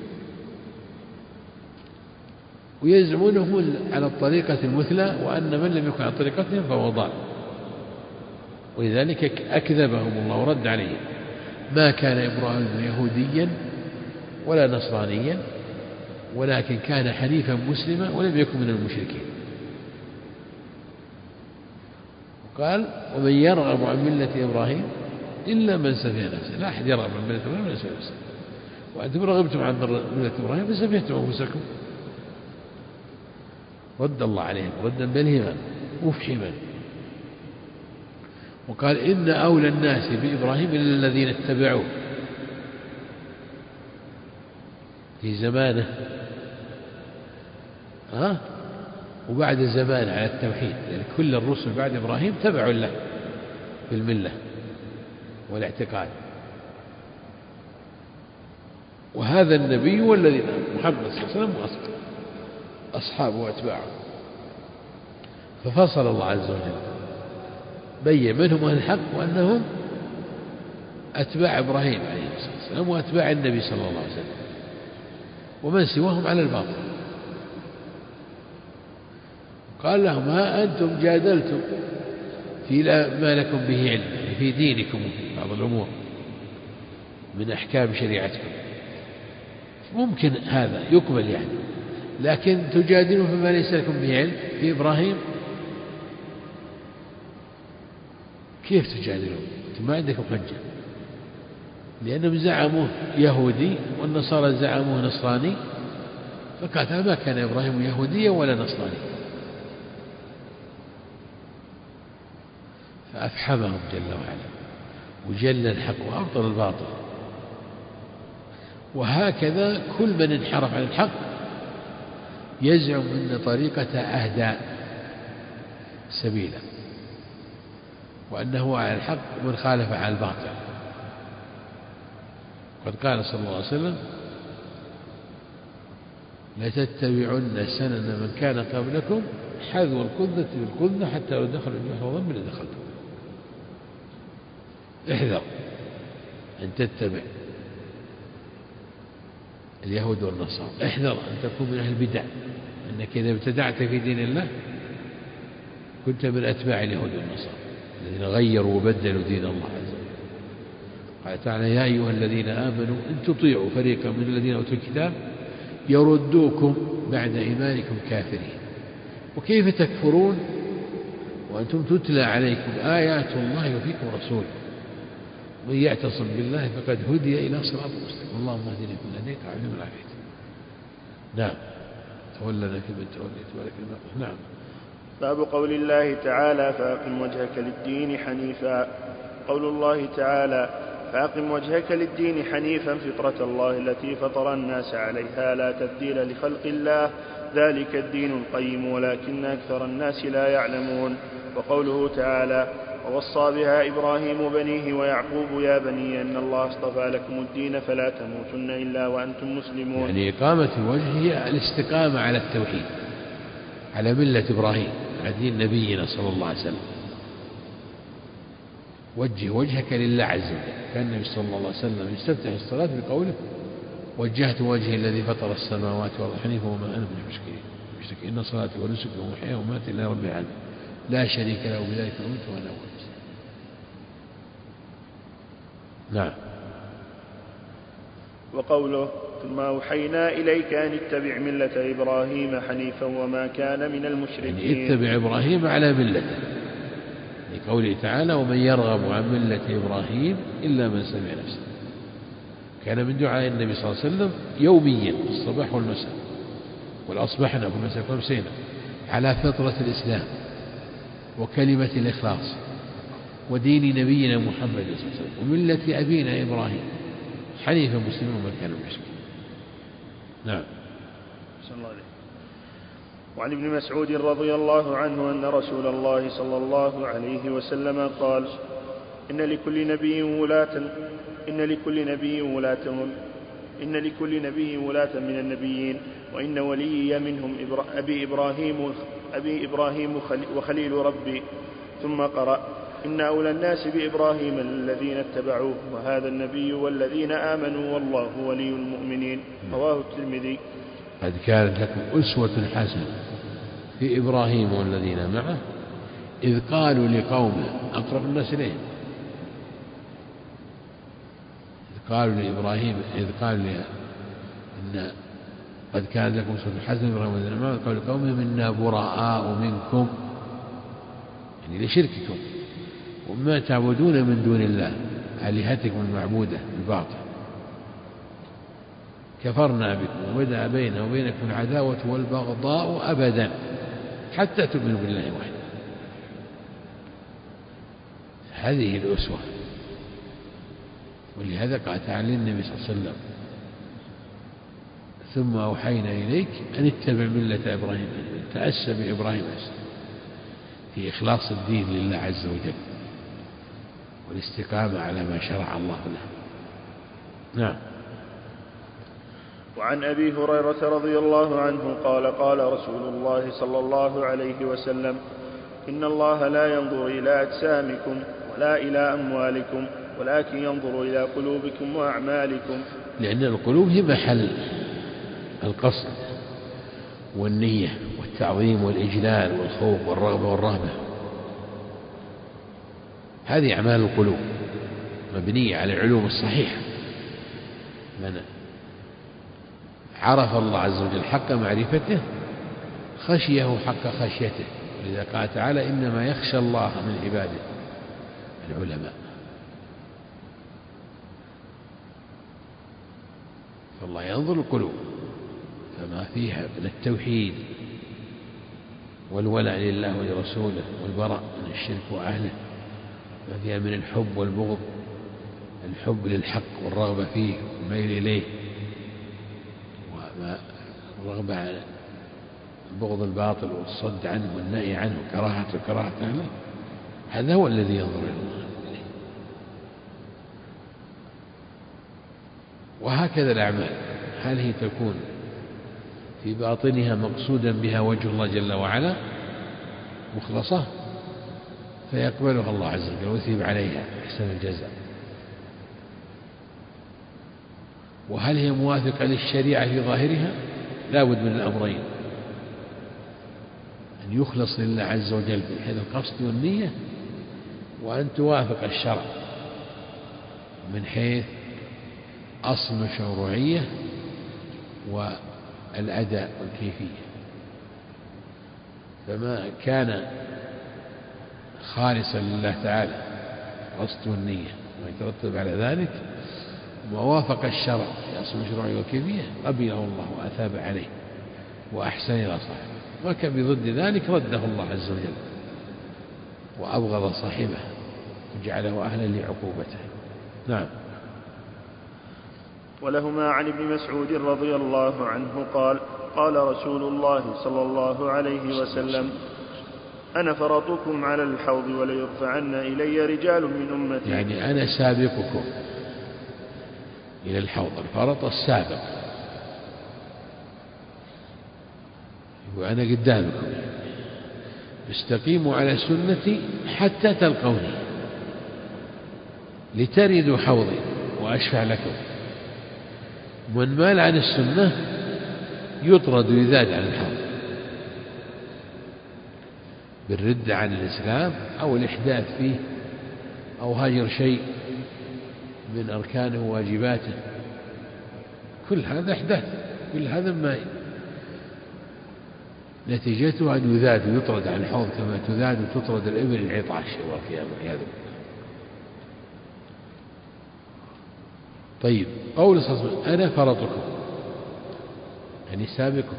ويزعمون هم على الطريقة المثلى، وأن من لم يكن على طريقتهم فهو ضال، ولذلك أكذبهم الله ورد عليهم. ما كان إبراهيم يهوديا ولا نصرانيا، ولكن كان حنيفا مسلما ولم يكن من المشركين. وقال: ومن يرغب عن ملة إبراهيم إلا من سفه نفسه. لا أحد يرغب عن ملة إبراهيم إلا من سفه نفسه، وأنتم رغبتم عن ملة إبراهيم فسفهتم أنفسكم. رد الله عليهم ردا بليغا مفحما، وقال: إن أولى الناس بإبراهيم إلا الذين اتبعوه. في زمانه وبعد زمانه على التوحيد، يعني كل الرسل بعد إبراهيم تبعوا له في الملة والاعتقاد. وهذا النبي والذين محمد صلى الله عليه وسلم وأصحابه وأتباعه. ففصل الله عز وجل، بين منهم أهل الحق وأنهم أتباع إبراهيم عليه الصلاة والسلام وأتباع النبي صلى الله عليه وسلم، ومن سواهم على الباطل. قال لهم: ها أنتم جادلتم في ما لكم به علم، يعني في دينكم وفي بعض الأمور من أحكام شريعتكم، ممكن هذا يقبل يعني، لكن تجادلون فيما ليس لكم به علم في إبراهيم، كيف تجادلون؟ أنتم ما عندكم حجة، لأنهم زعموه يهودي والنصارى زعموه نصراني، فقال: ما كان إبراهيم يهوديا ولا نصراني. فأفحمهم جل وعلا وجل الحق وأبطل الباطل. وهكذا كل من انحرف عن الحق يزعم أن طريقته أهدى سبيلا، وأنه على الحق ومن خالف على الباطل. قد قال صلى الله عليه وسلم: لتتبعن سنن من كان قبلكم حذو القذة بالقذة حتى لو دخلوا الجحر ضب لدخلتم. احذر أن تتبع اليهود والنصارى، احذر أن تكون من أهل البدع، أنك إذا ابتدعت في دين الله كنت من أتباع اليهود والنصارى الذين غيروا وبدلوا دين الله عز وجل. قال تعالى: يا أيها الذين آمنوا إن تطيعوا فريقا من الذين أوتوا الكتاب يردوكم بعد إيمانكم كافرين وكيف تكفرون وأنتم تتلى عليكم آيات الله وفيكم رسوله من يعتصم بالله فقد هدي إلى صراط مستقيم. اللهم اهدنا فيمن هديت وعافنا فيمن عافيت. نعم. تولنا فيمن توليت وبارك لنا. نعم. باب قول الله تعالى: فأقم وجهك للدين حنيفا. قول الله تعالى: فأقم وجهك للدين حنيفا فطرة الله التي فطر الناس عليها لا تبديل لخلق الله ذلك الدين القيم ولكن أكثر الناس لا يعلمون. وقوله تعالى: ووصى بها إبراهيم بنيه ويعقوب يا بني أن الله اصطفى لكم الدين فلا تموتن إلا وأنتم مسلمون. يعني إقامة الوجه هي الاستقامة على التوحيد على ملة إبراهيم على دين نبينا صلى الله عليه وسلم. وجه وجهك لله عز وجل. كان النبي صلى الله عليه وسلم يستفتح الصلاة بقوله: وجهت وجهي الذي فطر السماوات والأرض حنيفا وما أنا من المشركين إن صلاتي ونسكي ومحياي ومماتي لله رب العالمين لا شريك له بذلك أمرت وأنا أول مسلم. نعم. وقوله: ثم أوحينا إليك أن اتبع ملة إبراهيم حنيفا وما كان من المشركين. يعني اتبع إبراهيم على ملته، لقوله تعالى: ومن يرغب عن ملة إبراهيم إلا من سمع نفسه. كان من دعاء النبي صلى الله عليه وسلم يوميا في الصباح والمساء: والأصبحنا والمساء والمسينا على فطرة الإسلام وكلمة الإخلاص ودين نبينا محمد صلى الله عليه وسلم وملة أبينا إبراهيم حنيفا مسلما وما كان مشركا. نعم. وعن ابن مسعود رضي الله عنه أن رسول الله صلى الله عليه وسلم قال: إن لكل نبي ولاة من النبيين وإن وليي منهم أبي إبراهيم وخليل ربي. ثم قرأ: إن أولى الناس بإبراهيم الذين اتبعوه وهذا النبي والذين آمنوا والله ولي المؤمنين. رواه الترمذي. قد كانت لكم أسوة حسنة في إبراهيم والذين معه إذ قالوا لقومه أقرب الناس إليه إذ قالوا إن قد كان لكم أسوة حسنة في إبراهيم والذين معه إذ قالوا لقومهم إنا براء منكم يعني لشرككم وما تعبدون من دون الله آلهتكم المعبودة بالباطل كفرنا بكم وبدأ بيننا وبينكم العداوة والبغضاء أبدا حتى تؤمنوا بالله وحده. هذه الأسوة. ولهذا قال تعالى النبي صلى الله عليه وسلم: ثم أوحينا إليك أن اتبع ملة إبراهيم تأسى بإبراهيم في إخلاص الدين لله عز وجل والاستقامة على ما شرع الله له. نعم. وعن أبي هريرة رضي الله عنه قال: قال رسول الله صلى الله عليه وسلم: إن الله لا ينظر إلى أجسامكم ولا إلى أموالكم ولكن ينظر إلى قلوبكم وأعمالكم. لأن القلوب هي محل القصد والنية والتعظيم والإجلال والخوف والرغبة والرهبة. هذه أعمال القلوب مبنية على العلوم الصحيحة. من عرف الله عز وجل حق معرفته خشيه حق خشيته. ولذا قال تعالى: إنما يخشى الله من عباده العلماء. فالله ينظر القلوب فما فيها من التوحيد والولاء لله ولرسوله والبراء من الشرك وأهله، ما فيها من الحب والبغض، الحب للحق والرغبة فيه والميل إليه والرغبة بغض الباطل والصد عنه والنهي عنه وكراهة أهله، هذا هو الذي ينظر إلى الله. وهكذا الأعمال، هل هي تكون في باطنها مقصودا بها وجه الله جل وعلا مخلصة فيقبلها الله عز وجل ويثيب عليها أحسن الجزاء، وهل هي موافقة للشريعة في ظاهرها؟ لا بد من الأمرين، أن يخلص لله عز وجل بحيث القصد والنية، وأن توافق الشرع من حيث أصل المشروعية والأداء والكيفية. فما كان خالصا لله تعالى قصد والنية ويترتب على ذلك موافق الشرع في أصل المشروعية والكيفية قبله الله وأثاب عليه وأحسن إلى صاحبه، وكان بضد ذلك رده الله عز وجل وأبغض صاحبه وجعله أهلا لعقوبته. نعم. ولهما عن ابن مسعود رضي الله عنه قال: قال رسول الله صلى الله عليه وسلم: أنا فرطكم على الحوض وليرفعن إلي رجال من أمتي. يعني أنا سابقكم إلى الحوض، الفرط السابق، وأنا قدامكم، استقيموا على سنتي حتى تلقوني لتردوا حوضي وأشفع لكم. من مال عن السنة يطرد ويذاد عن الحوض بالردة عن الإسلام أو الإحداث فيه أو هاجر شيء من أركانه وواجباته، كل هذا إحداث، كل هذا ما نتيجته أن يذاد ويطرد عن الحوض كما تذاد وتطرد الإبل العطاش يوم القيامة والعياذ بالله. طيب، قول صلى الله عليه وسلم: أنا فرطكم، يعني سابقكم،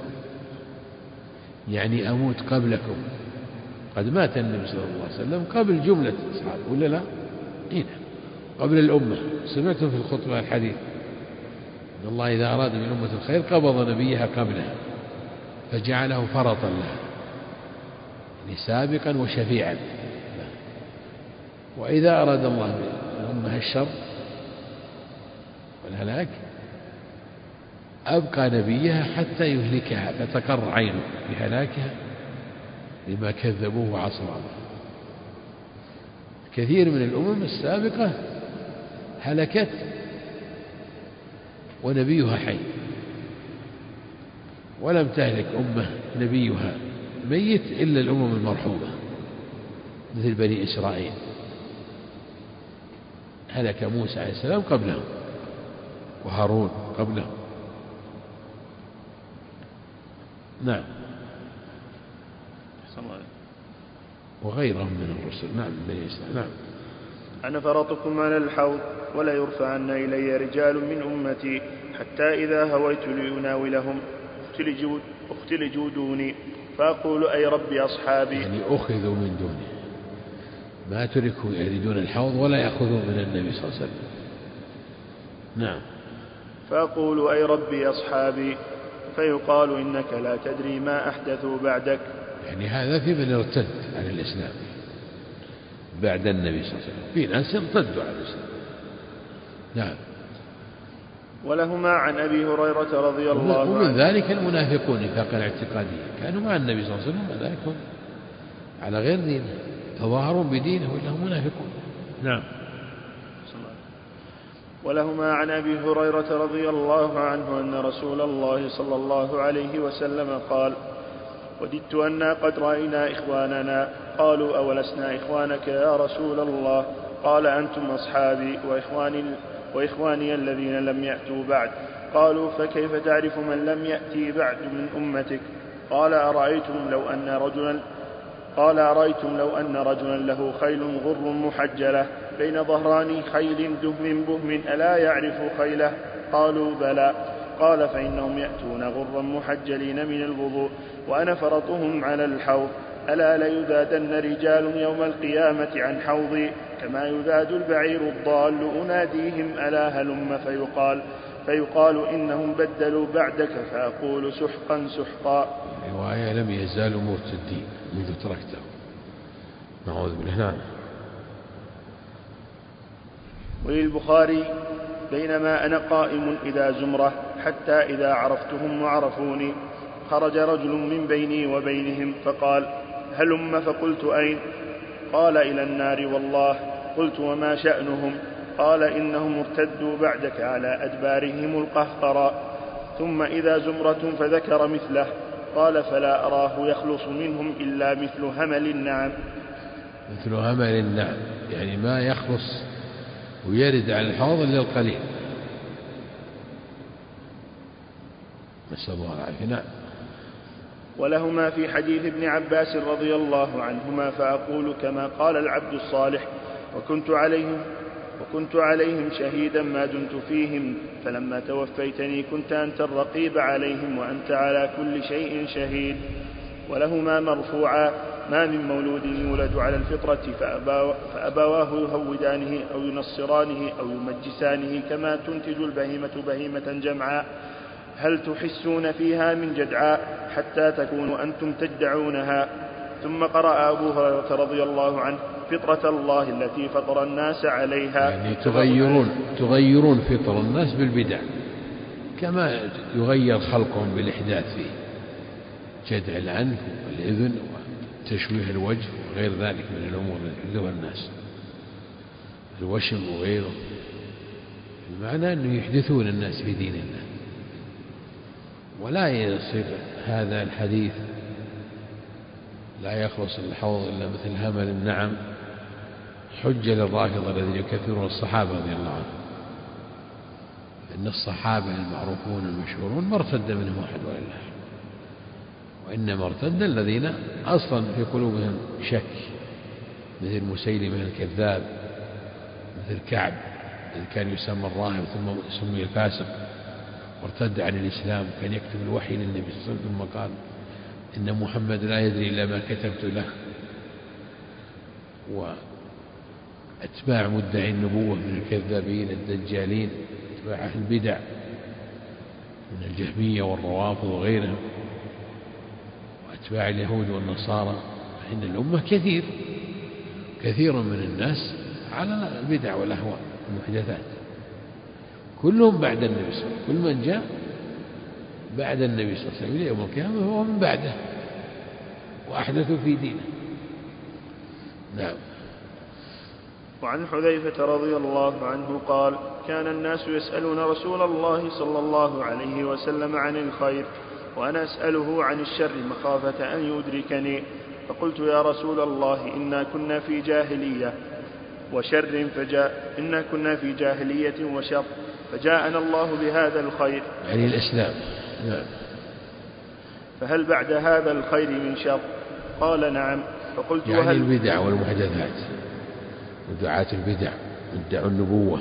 يعني أموت قبلكم. قد مات النبي صلى الله عليه وسلم قبل جملة أصحابه ولا لا؟ هنا قبل الأمة. سمعتم في الخطبة الحديث أن الله إذا أراد من أمة الخير قبض نبيها قبلها فجعله فرطا لها، يعني سابقا وشفيعا. وإذا أراد الله من الأمة الشر والهلاك أبقى نبيها حتى يهلكها فتقر عينه بهلاكها لما كذبوه وعصوا عنه. كثير من الأمم السابقة هلكت ونبيها حي، ولم تهلك أمة نبيها ميت إلا الأمم المرحومة مثل بني إسرائيل، هلك موسى عليه السلام قبلهم وهارون قبلهم. نعم، وغيرهم من الرسل. نعم، بني إسرائيل. نعم. أنا فرطكم على الحوض ولا يرفعن إلي رجال من أمتي حتى إذا هويت لأناولهم اختلجوا دوني فأقول: أي ربي أصحابي. يعني أخذوا من دونه، ما تركوا يريدون الحوض ولا يأخذون من النبي صلى الله عليه وسلم. نعم. فأقول: أي ربي أصحابي. فيقال: إنك لا تدري ما أحدثوا بعدك. يعني هذا في من ارتد عن الإسلام بعد النبي صلى الله عليه وسلم، في ناس ارتدوا عن الإسلام. نعم. ولهما عن أبي هريرة رضي الله عنه. ومن ذلك المنافقون نفاقا اعتقاديا، كانوا مع النبي صلى الله عليه وسلم ذلك على غير دينه، تظاهرون بدينه وإنهم منافقون. نعم. ولهما عن أبي هريرة رضي الله عنه أن رسول الله صلى الله عليه وسلم قال: وددت أنا قد رأينا إخواننا. قالوا: أولسنا إخوانك يا رسول الله؟ قال: أنتم أصحابي وإخواني الذين لم يأتوا بعد. قالوا: فكيف تعرف من لم يأتي بعد من أمتك؟ قال: أرأيتم لو أن رجلا له خيل غر محجلة بين ظهران خيل دهم بهم ألا يعرف خيله؟ قالوا: بلى. قال: فإنهم يأتون غرا محجلين من الوضوء وأنا فرطهم على الحوض. ألا ليذادن رجال يوم القيامة عن حوضي كما يذاد البعير الضال. أناديهم: ألا هلم؟ فيقال: إنهم بدلوا بعدك. فأقول: سحقا سحقا. رواية لم يزالوا مرتدين منذ تركته. نعوذ بالله. نعم. وللبخاري: بينما أنا قائم إذا زمرة حتى إذا عرفتهم وعرفوني خرج رجل من بيني وبينهم فقال: هلم. فقلت: أين؟ قال: إلى النار والله. قلت: وما شأنهم؟ قال: إنهم ارتدوا بعدك على أدبارهم القهقراء. ثم إذا زمرة فذكر مثله. قال: فلا أراه يخلص منهم إلا مثل همل النعم. مثل همل النعم، يعني ما يخلص ويرد على الحوض إلا القليل. نسأل الله العافية. نعم. ولهما في حديث ابن عباس رضي الله عنهما: فأقول كما قال العبد الصالح: وكنت عليهم شهيدا ما دمت فيهم، فلما توفيتني كنت أنت الرقيب عليهم وأنت على كل شيء شهيد. ولهما مرفوعا: ما من مولود يولد على الفطرة فأبواه يهودانه أو ينصرانه أو يمجسانه كما تنتج البهيمة بهيمة جمعاء، هل تحسون فيها من جدعاء حتى تكونوا أنتم تجدعونها. ثم قرأ أبو هريرة رضي الله عنه: فطرة الله التي فطر الناس عليها. يعني تغيرون فطر الناس بالبدع كما يغير خلقهم بالإحداث فيه، جدع العنف والإذن وتشويه الوجه وغير ذلك من الأمور التي يحدثها الناس، الوشم وغيره. المعنى أنه يحدثون الناس في دين الله، ولا يصير هذا الحديث لا يخلص الحوض إلا مثل همل النعم حجة للرافضة الذين يكفرون الصحابة رضي الله عنهم. إن الصحابة المعروفون المشهورون ما ارتد منهم أحد ولله، وإنما ارتد الذين أصلا في قلوبهم شك، مثل مسيلمة الكذاب، مثل كعب الذي كان يسمى الراهب ثم سمي الفاسق وارتد عن الإسلام، كان يكتب الوحي للنبي صلى الله عليه وسلم ثم قال إن محمد لا يدري إلا ما كتبت له. وأتباع مدعي النبوة من الكذابين الدجالين، أتباع أهل البدع من الجهمية والروافض وغيرهم، وأتباع اليهود والنصارى. إن الأمة كثير من الناس على البدع والأهواء والمحدثات، كلهم بعد النبي صلى الله عليه وسلم، كل من جاء بعد النبي صلى الله عليه وسلم يوم القيامة هو من بعده وأحدثوا في دينه. نعم. وعن حذيفة رضي الله عنه قال: كان الناس يسألون رسول الله صلى الله عليه وسلم عن الخير وأنا أسأله عن الشر مخافة أن يدركني، فقلت: يا رسول الله إنا كنا في جاهلية وشر فجاءنا الله بهذا الخير، يعني الإسلام. نعم. فهل بعد هذا الخير من شر؟ قال: نعم. فقلت: يعني البدع والمحدثات ودعاة البدع مدعوا النبوة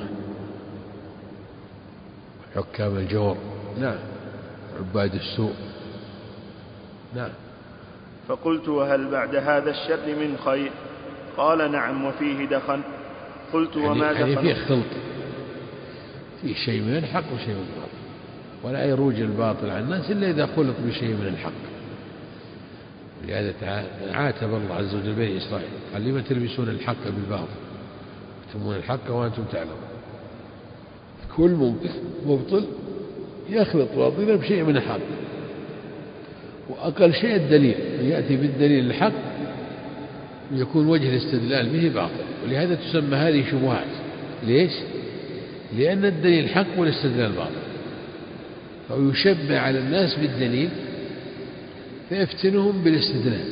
وحكام الجور. نعم. عباد السوء. نعم. فقلت: وهل بعد هذا الشر من خير؟ قال: نعم، وفيه دخن. قلت: وما دخن؟ يعني فيه خلط، فيه شيء من الحق وشيء من الباطل، ولا يروج الباطل على الناس إلا إذا خلط بشيء من الحق. ولهذا عاتب الله عز وجل بني إسرائيل قال: لما تلبسون الحق بالباطل تكتمون الحق وأنتم تعلمون. كل مبطل يخلط باطلا بشيء من الحق، وأقل شيء الدليل، يأتي بالدليل الحق يكون وجه الاستدلال به باطل، ولهذا تسمى هذه شبهات. ليش؟ لأن الدليل حق والاستدلال باطل، فهو يشبه على الناس بالدليل فيفتنهم بالاستدلال.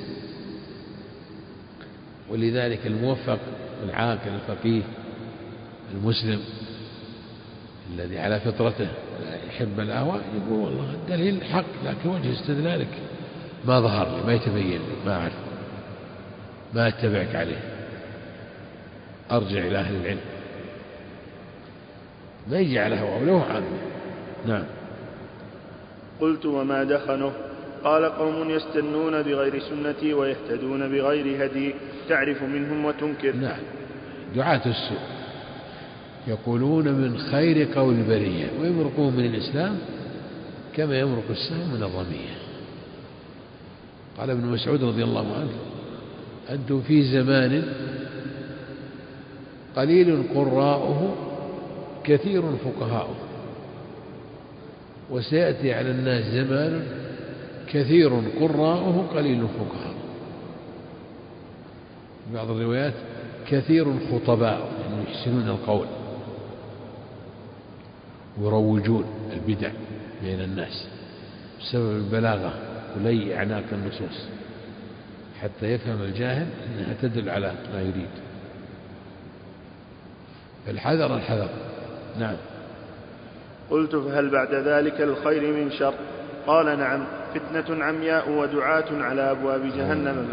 ولذلك الموفق العاقل الفقيه المسلم الذي على فطرته لا يحب الأهواء يقول: والله الدليل حق لكن وجه استدلالك ما ظهر لي، ما يتبين لي، ما أعرف، ما أتبعك عليه، أرجع إلى أهل العلم. ما يجي على هواه ولو عنه. نعم. قلت: وما دخنه؟ قال: قوم يستنون بغير سنتي ويهتدون بغير هدي، تعرف منهم وتنكر. نعم. دعاة السوء يقولون من خير قول البرية ويمرقون من الإسلام كما يمرق السهم من الرمية. قال ابن مسعود رضي الله عنه: أنتم في زمان قليل قراؤه كثير فقهاؤه، وسيأتي على الناس زمان كثير قراؤه قليل فقهاؤه. في بعض الروايات كثير خطباؤه، يعني يحسنون القول ويروجون البدع بين الناس بسبب البلاغة ولي أعناق النصوص حتى يفهم الجاهل أنها تدل على ما يريد. فالحذر الحذر. نعم. قلت: فهل بعد ذلك الخير من شر؟ قال: نعم، فتنة عمياء ودعاة على أبواب جهنم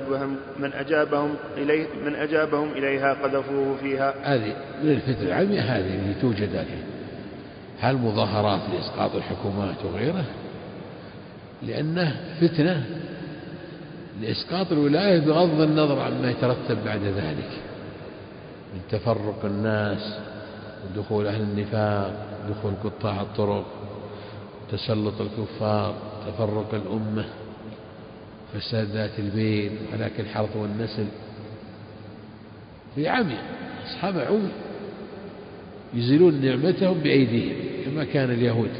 من أجابهم إليها قذفوه فيها. هذه من الفتنة العمياء، هذه التي توجد عليه. هل مظاهرات لإسقاط الحكومات وغيره، لأنه فتنة لإسقاط الولاية بغض النظر عما يترتب بعد ذلك من تفرق الناس ودخول أهل النفاق، دخول قطاع الطرق، تسلط الكفار، تفرق الأمة، فساد ذات البين، هلاك الحرث والنسل. في عمي أصحاب عمي يزيلون نعمتهم بأيديهم كما كان اليهود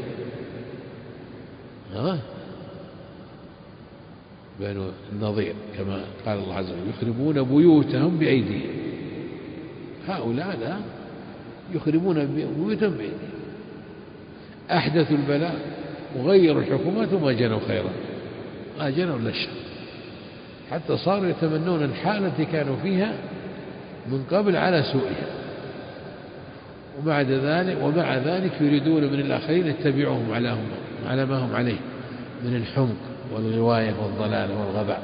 بنو النضير، كما قال الله عز وجل: يخربون بيوتهم بأيديهم. هؤلاء لا يخربون بيوتهم بأيديهم، أحدثوا البلاء وغيروا الحكومات وما جنوا خيرا، ما جنوا إلا الشر، حتى صاروا يتمنون الحالة التي كانوا فيها من قبل على سوءها، ومع ذلك يريدون من الآخرين يتبعوهم على ما هم عليه من الحمق والغواية والضلال والغباء.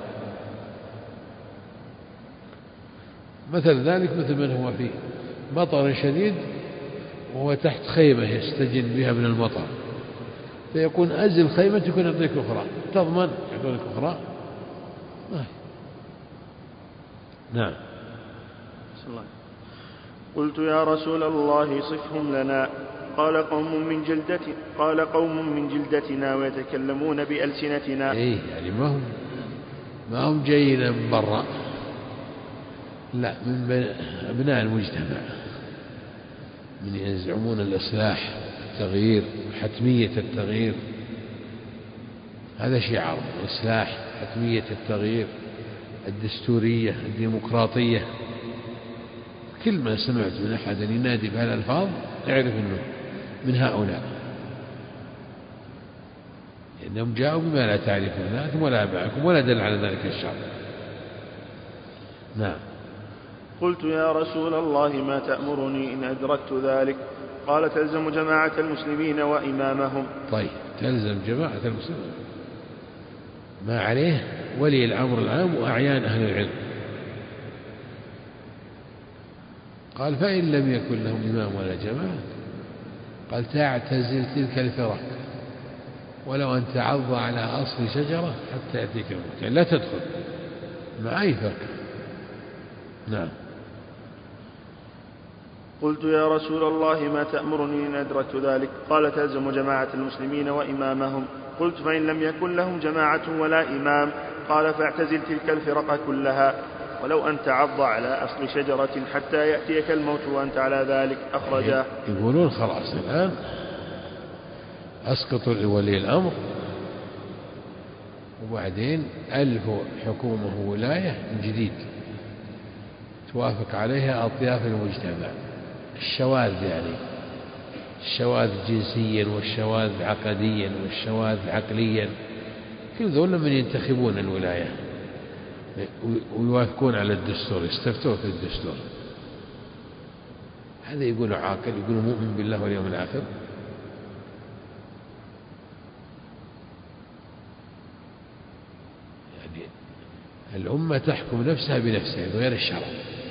مثل ذلك مثل من هو في مطر شديد وهو تحت خيمة يستجن بها من المطر، فيكون أزل خيمة يكون يعطيك أخرى، تضمن يعطيك أخرى. نعم. قلت: يا رسول الله صفهم لنا. قال: قوم من جلدتنا ويتكلمون بألسنتنا. يعني ما هم جايين من برا، لا، من أبناء المجتمع، من يزعمون الإصلاح، التغيير، حتمية التغيير. هذا شعار الإصلاح، حتمية التغيير، الدستورية، الديمقراطية. كل ما سمعت من أحد ينادي بهذه الألفاظ اعرف أنه من هؤلاء، لأنهم جاءوا بما لا تعرفون أنتم ولا أباءكم ولا دل على ذلك الشرع. نعم. قلت: يا رسول الله ما تأمرني إن أدركت ذلك؟ قال: تلزم جماعة المسلمين وإمامهم. طيب، تلزم جماعة المسلمين ما عليه ولي الأمر العام وأعيان أهل العلم. قال: فإن لم يكن لهم إمام ولا جماعة؟ قال: تعتزل تلك الفرق ولو أن تعض على أصل شجرة حتى يأتيك الموت، يعني لا تدخل مع أي فرقة. نعم. قلت: يا رسول الله ما تأمرني إن أدركت ذلك؟ قال: تلزم جماعة المسلمين وإمامهم. قلت: فإن لم يكن لهم جماعة ولا إمام؟ قال: فاعتزل تلك الفرق كلها ولو أن تعض على أصل شجرة حتى يأتيك الموت وأنت على ذلك. أخرجاه. يقولون خلاص الآن أسقطوا ولي الأمر، وبعدين ألفوا حكومة ولاية من جديد توافق عليها أطياف المجتمع، الشواذ، يعني الشواذ جنسيا والشواذ عقديا والشواذ عقليا، كل ذول من ينتخبون الولاية ويوافقون على الدستور، يستفتون في الدستور. هذا يقول عاقل، يقول مؤمن بالله واليوم الآخر. يعني الأمة تحكم نفسها بنفسها بغير الشرع،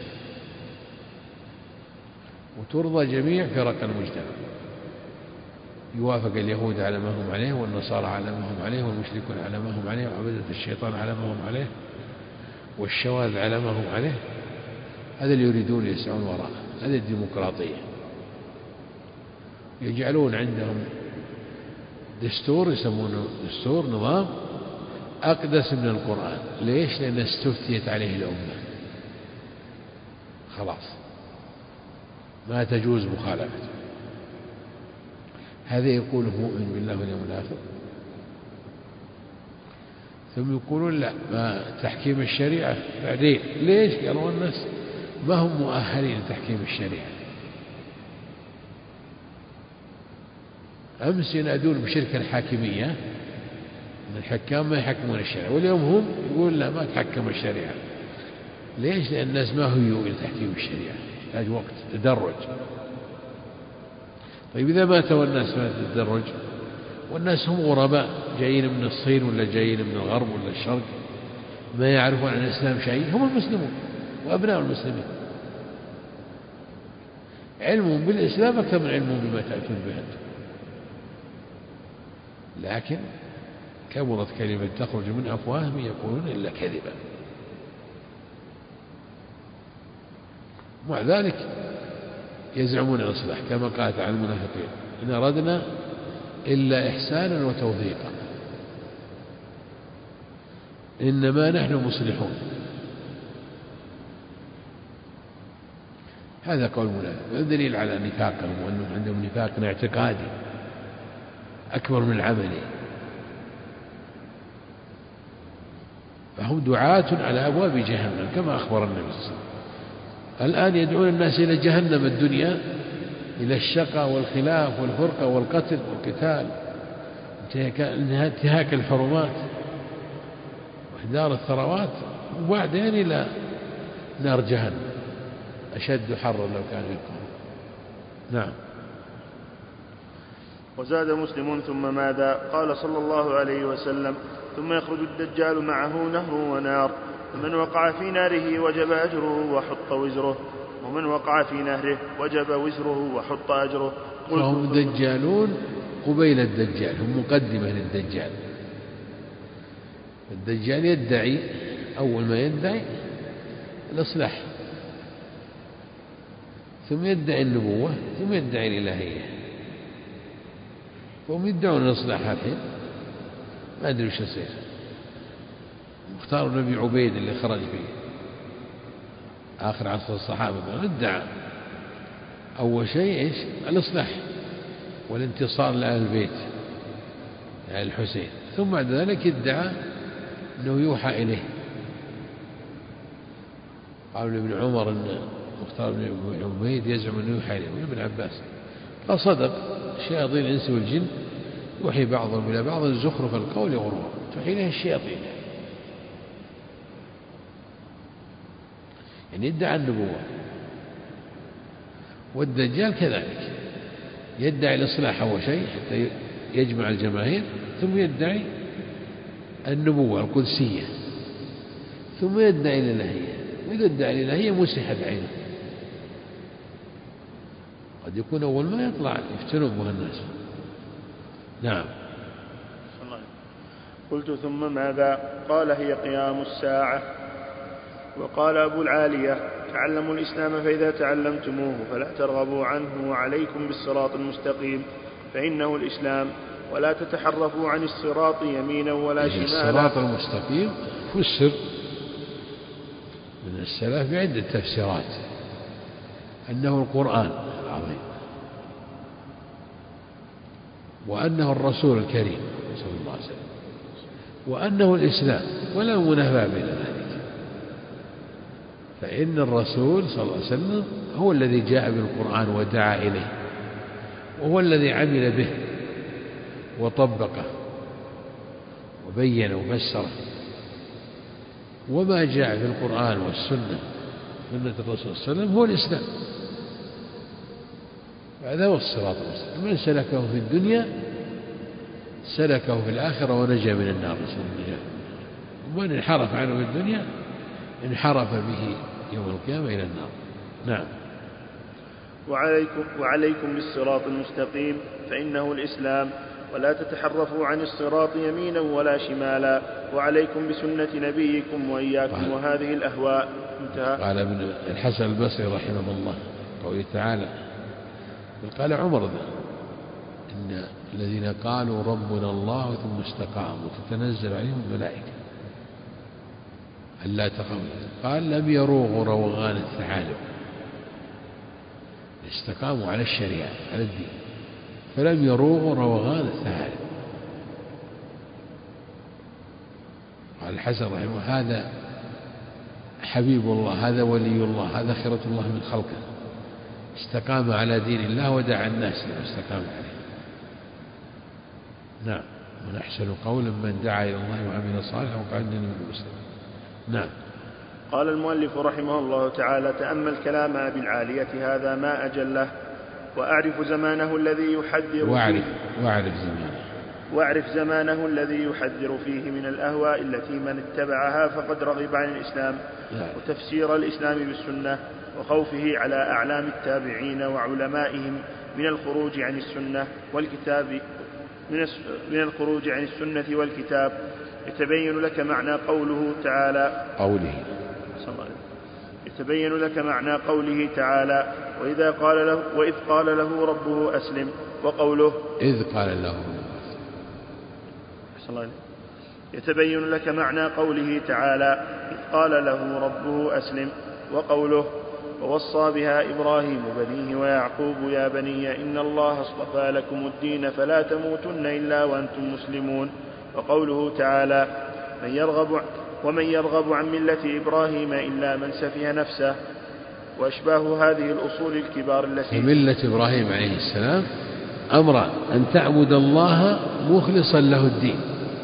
وترضى جميع فرق المجتمع، يوافق اليهود على ما هم عليه، والنصارى على ما هم عليه، والمشركون على ما هم عليه، وعبدة الشيطان على ما هم عليه، والشواذ على ما هم عليه. هذا اللي يريدون يسعون وراءه، هذه الديمقراطية. يجعلون عندهم دستور يسمونه دستور، نظام أقدس من القرآن. ليش؟ لأن استفتيت عليه الأمة، خلاص ما تجوز مخالفته. هذا يقوله مؤمن بالله واليوم الآخر. ثم يقولون لا، ما تحكيم الشريعة بعدين. ليش؟ قالوا الناس ما هم مؤهلين لتحكيم الشريعة. أمس ينادون بشركة الحاكمية، أن الحكام ما يحكمون الشريعة، واليوم هم يقول لا، ما تحكم الشريعة. ليش؟ لأن الناس ما هيوا إلى تحكيم الشريعة، يحتاج وقت تدرج. طيب إذا ما تولى الناس ما تتدرج، والناس هم غرباء جايين من الصين ولا جايين من الغرب ولا الشرق، ما يعرفون عن الإسلام شيء، هم المسلمون وأبناء المسلمين، علمهم بالإسلام أكثر من علمهم بما تأتون به أنتم. لكن كبرت كلمة تخرج من أفواههم يقولون إلا كذبا. مع ذلك يزعمون الإصلاح، كما قال تعالى المنافقين: إن أردنا إلا إحسانا وتوفيقا إنما نحن مصلحون. هذا قول المنافق، والدليل على نفاقهم وأنهم عندهم نفاق اعتقادي أكبر من عملي. فهم دعاة على أبواب جهنم كما أخبر النبي صلى الله عليه وسلم. الآن يدعون الناس إلى جهنم الدنيا، إلى الشقاء والخلاف والفرقة والقتل والقتال، انتهاك الحرمات وإهدار الثروات، وبعدين إلى نار جهنم أشد حرا لو كان يقوم. نعم. وزاد مسلم: ثم ماذا؟ قال صلى الله عليه وسلم: ثم يخرج الدجال معه نهر ونار، فمن وقع في ناره وجب أجره وحط وزره، ومن وقع في نهره وجب وزره وحط أجره. فهم دجالون قبيل الدجال، هم مقدمة للدجال. الدجال يدعي، أول ما يدعي الإصلاح، ثم يدعي النبوة، ثم يدعي الإلهية. فهم يدعون الإصلاح الحين، ما أدري وش يصير. مختار بن أبي عبيد اللي خرج في آخر عصر الصحابة ادعى أول شيء إيش؟ الإصلاح والانتصار لأهل البيت، لأهل الحسين. ثم بعد ذلك ادعى أنه يوحى إليه. قال ابن عمر أن مختار بن أبي عبيد يزعم أنه يوحى إليه، وابن عباس فصدق. شياطين الإنس والجن يوحي بعضهم إلى بعض زخرف القول غرورا، توحي إليه الشياطين، يعني يدعي النبوة. والدجال كذلك يدعي الإصلاح أول شيء حتى يجمع الجماهير، ثم يدعي النبوة القدسية، ثم يدعي الإلهية. وإذا ادعي الإلهية مسحت عينه، قد يكون أول ما يطلع يفتنوا به الناس. نعم. قلت: ثم ماذا؟ قال: هي قيام الساعة. وقال أبو العالية: تعلموا الإسلام فإذا تعلمتموه فلا ترغبوا عنه، وعليكم بالصراط المستقيم فإنه الإسلام، ولا تتحرفوا عن الصراط يمينا ولا شمالا. الصراط المستقيم فسر من السلف بعدة تفسيرات: أنه القرآن العظيم، وأنه الرسول الكريم صلى الله عليه وسلم، وأنه الإسلام، ولا منافاة بين ذلك. فإن الرسول صلى الله عليه وسلم هو الذي جاء بالقرآن ودعا إليه، وهو الذي عمل به وطبقه وبين وفسره. وما جاء في القرآن والسنة، سنة الرسول صلى الله عليه وسلم، هو الإسلام. هذا هو الصراط المستقيم، من سلكه في الدنيا سلكه في الآخرة ونجا من النار. ومن انحرف عنه في الدنيا انحرف به يوم القيامة إلى النار. نعم. وعليكم بالصراط المستقيم فإنه الإسلام، ولا تتحرفوا عن الصراط يمينا ولا شمالا، وعليكم بسنة نبيكم وإياكم وهذه الأهواء. انتهى. قال ابن الحسن البصري رحمه الله قوله تعالى: قال عمر إن الذين قالوا ربنا الله ثم استقاموا تتنزل عليهم الملائكة ألا تخافوا. قال لم يروغوا روغان الثعالب، استقاموا على الشريعة على الدين، فلم يروغوا روغان الثعالب. قال الحسن رحمه الله هذا حبيب الله، هذا ولي الله، هذا خيرة الله من خلقه، استقام على دين الله ودعا الناس لما استقام عليه. نعم. من أحسن قولا من دعا إلى الله وعمل صالحا وقال إنني من المسلمين. نعم. قال المؤلف رحمه الله تعالى: تأمل كلام أبي العالية هذا ما أجله، وأعرف زمانه الذي يحذر واعرف زمانه الذي يحذر فيه من الأهواء التي من اتبعها فقد رغب عن الإسلام وتفسير الإسلام بالسنة، وخوفه على أعلام التابعين وعلمائهم من الخروج عن السنة والكتاب يتبين لك معنى قوله تعالى وإذ قال له ربه أسلم، وقوله يتبين لك معنى قوله تعالى إذ قال له ربه أسلم، وقوله ووصى بها إبراهيم بنيه ويعقوب يا بني إن الله اصطفى لكم الدين فلا تموتن إلا وأنتم مسلمون، وقوله تعالى ومن يرغب عن ملة إبراهيم إلا من سفه نفسه، وأشباه هذه الأصول الكبار التي ملة إبراهيم عليه السلام أمر أن تعبد الله مخلصا له الدين،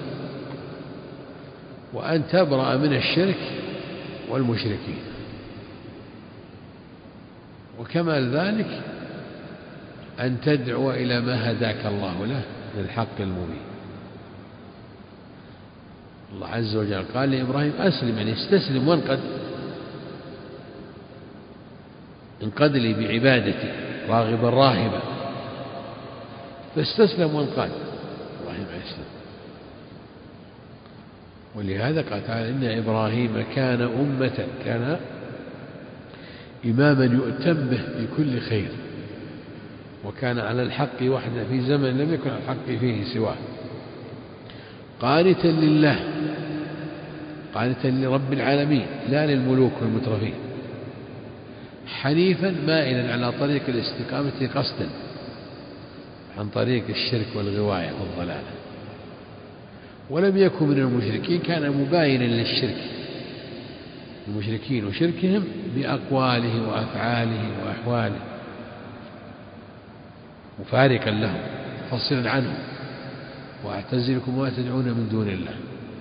وأن تبرأ من الشرك والمشركين، وكمال ذلك أن تدعو إلى ما هداك الله له من الحق المبين. الله عز وجل قال لإبراهيم أسلم، يعني استسلم انقد لي بعبادتي راغبا راهبا، فاستسلم وانقاد إبراهيم عليه السلام. ولهذا قال تعالى إن إبراهيم كان أمة، كان إماما يؤتم به في كل خير، وكان على الحق وحده في زمن لم يكن الحق فيه سواه، قانتا لله، قانتا لرب العالمين لا للملوك والمترفين، حنيفا مائلا على طريق الاستقامة قصدا عن طريق الشرك والغواية والضلالة، ولم يكن من المشركين، كان مباينا للشرك المشركين وشركهم بأقواله وأفعاله وأحواله، مفارقا لهم مفصلا عنهم، وأعتزلكم وما تدعون من دون الله،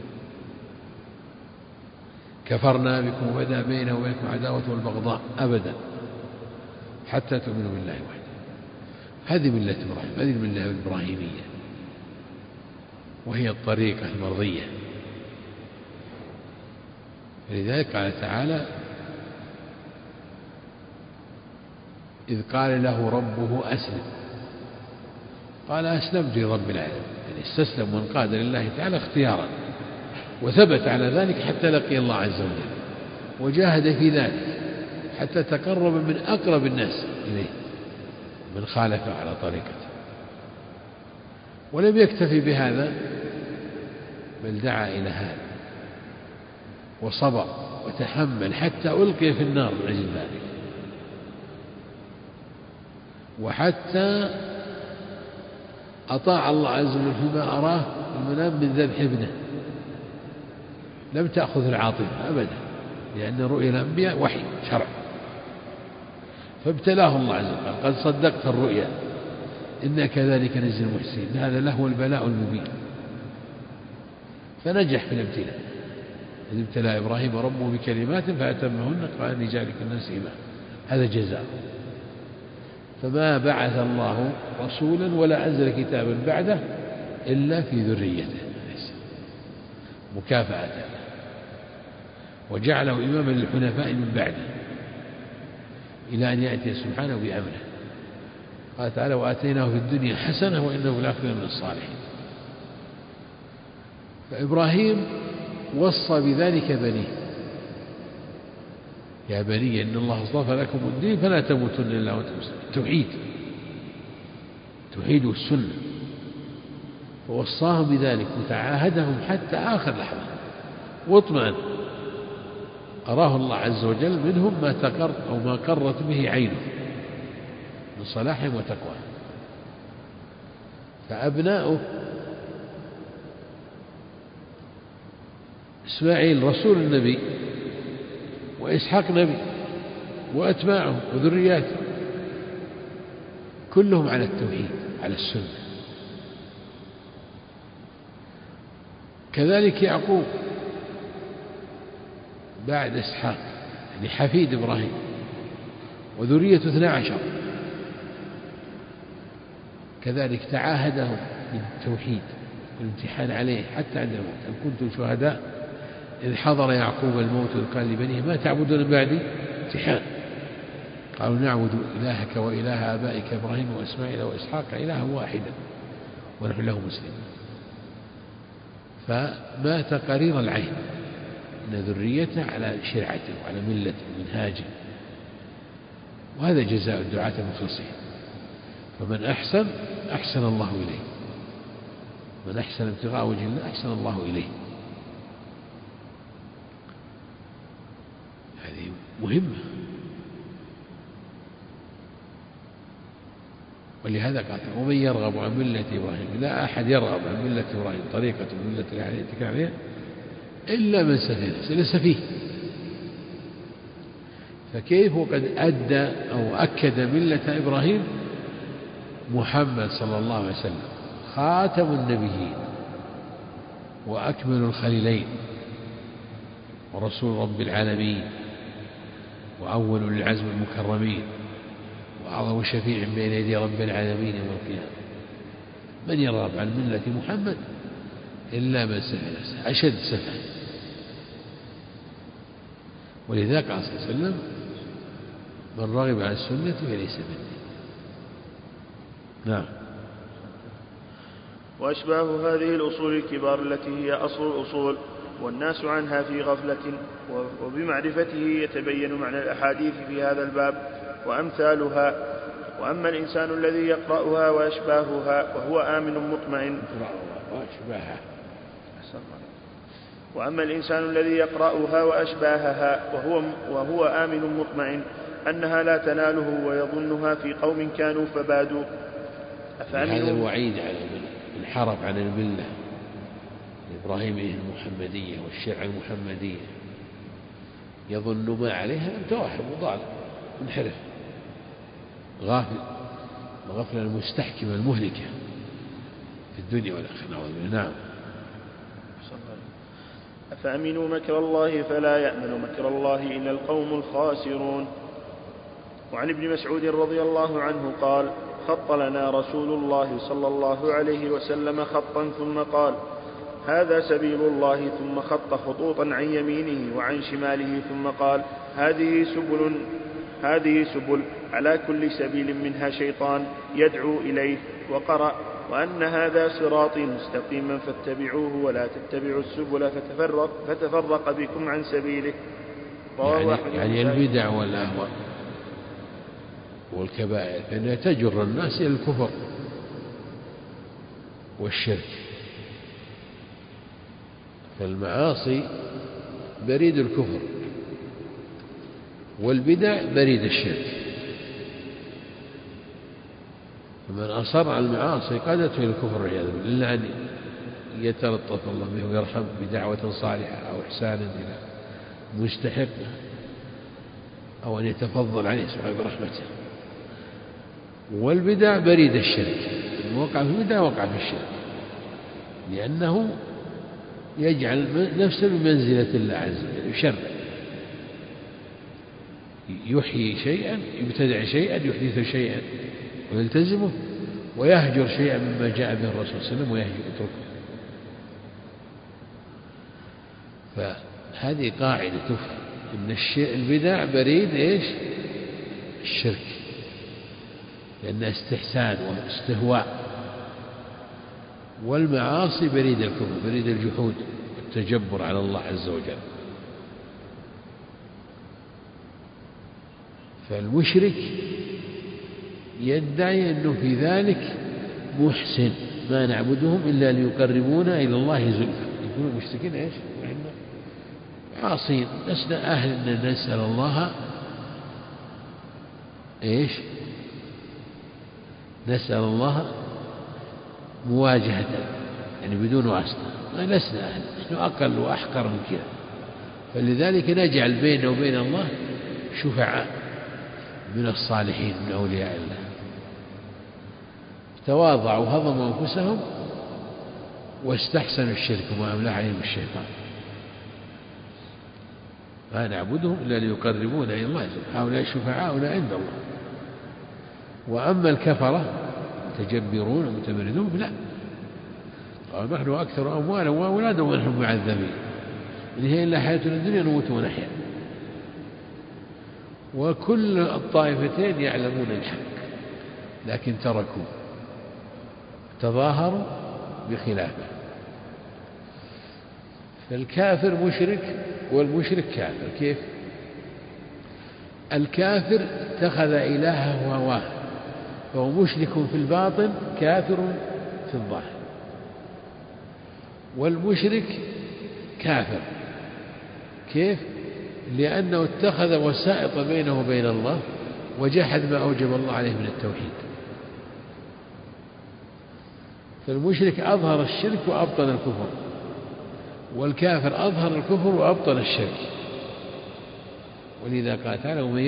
كفرنا بكم وبدا بيننا وبينكم عداوة والبغضاء أبدا حتى تؤمنوا بالله وحده. هذه ملة إبراهيم، هذه الملة الإبراهيمية، وهي الطريقة المرضية. لذلك قال تعالى إذ قال له ربه أسلم، قال أسلمت لرب العالمين، يعني استسلم وانقاد لله تعالى اختيارا، وثبت على ذلك حتى لقي الله عز وجل، وجاهد في ذلك حتى تقرب من أقرب الناس إليه من خالفه على طريقته، ولم يكتفي بهذا بل دعا إلى هذا وصبر وتحمل حتى ألقي في النار من أجل ذلك، وحتى أطاع الله عز وجل فيما أراه المنام من ذبح ابنه، لم تأخذ العاطفة أبدا، لأن رؤيا الأنبياء وحي شرع، فابتلاه الله عز وجل قد صدقت الرؤيا إنا كذلك نجزي المحسنين، هذا له البلاء المبين، فنجح في الابتلاء. إذ ابتلى إبراهيم ربه بكلمات فأتمهن قال إني جاعل للناس إماما، هذا جزاء. فما بعث الله رسولا ولا أنزل كتابا بعده إلا في ذريته مكافأة، وجعله إماما للحنفاء من بعده إلى أن يأتي سبحانه بأمره. قال تعالى وآتيناه في الدنيا حسنة وإنه في الآخرة من الصالحين. فإبراهيم وصى بذلك بنيه يا بني إن الله اصطفى لكم الدين فلا تموتن إلا وأنتم مسلمون، توحيد والسنة ووصاهم بذلك وتعاهدهم حتى آخر لحظة، واطمئن. أراه الله عز وجل منهم ما تقر أو ما قرت به عينه من صلاحهم وتقواهم. فأبناؤه إسماعيل رسول النبي، وإسحاق نبي، وأتباعه وذرياته كلهم على التوحيد على السنة. كذلك يعقوب بعد إسحاق يعني حفيد إبراهيم وذرية 12 كذلك تعاهدهم بالتوحيد والامتحان عليه حتى عند الموت. أم كنتم شهداء إذ حضر يعقوب الموت إذ قال لبنيه ما تعبدون من بعدي؟ امتحان. قالوا نعبد إلهك وإله آبائك إبراهيم وإسماعيل وإسحاق إلها واحدا ونحن له مسلمون. فمات قرير العين إن ذريته على شرعته وعلى ملته ومنهاجه، وهذا جزاء الدعاة المخلصين. فمن أحسن أحسن الله إليه، من أحسن ابتغاء وجه الله أحسن الله إليه. هذه مهمة. ولهذا قال ومن يرغب عن ملة إبراهيم، لا أحد يرغب عن ملة إبراهيم طريقة الملة التي كان عليها إلا من سفه نفسه، ليس فيه. فكيف وقد أدى أو أكد ملة إبراهيم محمد صلى الله عليه وسلم خاتم النبيين وأكمل الخليلين ورسول رب العالمين وأول العزم المكرمين وأعظم شفيع بين يدي رب العالمين يوم القيامة. من يرغب عن ملة محمد إلا من سفه نفسه، أشد سفه. ولذلك قال صلى الله عليه وسلم من رغب عن السنة فليس مني. نعم. وأشباه هذه الأصول الكبار التي هي أصل الأصول والناس عنها في غفلة، وبمعرفته يتبين معنى الأحاديث في هذا الباب وأمثالها. وأما الإنسان الذي يقرأها وأشباهها وهو آمن مطمئن وأما الإنسان الذي يقرأها وأشباهها وهو آمن مطمئن أنها لا تناله ويظنها في قوم كانوا فبادوا. هذا الوعيد على من انحرف عن الملة الإبراهيمية المحمدية والشرع المحمدية يظن ما عليها أنت واحد وضال منحرف غافل الغفلة المستحكمة المهلكة في الدنيا والآخرة. نعم. أفأمنوا مكر الله فلا يأمن مكر الله إلا القوم الخاسرون. وعن ابن مسعود رضي الله عنه قال خط لنا رسول الله صلى الله عليه وسلم خطا ثم قال هذا سبيل الله، ثم خط خطوطا عن يمينه وعن شماله ثم قال هذه سبل على كل سبيل منها شيطان يدعو إليه. وقرأ وأن هذا صراطي مستقيما فاتبعوه ولا تتبعوا السبل فتفرق بكم عن سبيله. يعني البدع والأهواء والكبائر فإنها تجر الناس إلى الكفر والشرك. فالمعاصي بريد الكفر والبدع بريد الشرك. فمن أصر على المعاصي قادته إلى الكفر والعياذ بالله، إلا أن يتلطف الله به ويرحم بدعوة صالحة أو إحسانا إلى مستحق أو أن يتفضل عليه سبحانه برحمته. والبدع بريد الشرك، وقع في البدع وقع في الشرك، لأنه يجعل نفسه بمنزلة الله عز وجل، يشرع يحيي شيئا يبتدع شيئا يحدث شيئا ويلتزمه، ويهجر شيئا مما جاء به الرسول صلى الله عليه وسلم ويهجر يتركه. فهذه قاعدة تفهم إن البدع بريد إيش؟ الشرك، لأنها استحسان واستهواء. والمعاصي بريد الكفر، بريد الجحود والتجبر على الله عز وجل. فالمشرك يدعي أنه في ذلك محسن ما نعبدهم إلا ليقربونا إلى الله زلفى. يكونوا مشركين إيش؟ وإحنا عاصين، لسنا أهل أن نسأل الله إيش؟ نسأل الله مواجهة يعني بدون واسطة، لسنا أهل، نحن أقل وأحقر من كذا. فلذلك نجعل بيننا وبين الله شفعاء من الصالحين من أولياء الله، تواضعوا هضموا أنفسهم واستحسنوا الشرك وما أملى عليهم الشيطان. ما نعبدهم إلا ليقربونا إلى الله، هؤلاء شفعاؤنا عند الله. وأما الكفرة متجبرون ومتمردون لا، قالوا نحن أكثر أموالا وأولادا ونحن معذبين، إن هي إلا حياتنا الدنيا نموت ونحيا. وكل الطائفتين يعلمون الحق لكن تركوه، تظاهروا بخلافه. فالكافر مشرك والمشرك كافر. كيف؟ الكافر اتخذ إلهه هواه فهو مشرك في الباطن كافر في الظاهر، والمشرك كافر. كيف؟ لأنه اتخذ وسائط بينه وبين الله وجحد ما أوجب الله عليه من التوحيد. فالمشرك أظهر الشرك وأبطن الكفر، والكافر أظهر الكفر وأبطن الشرك. ولذا قال تعالى ومن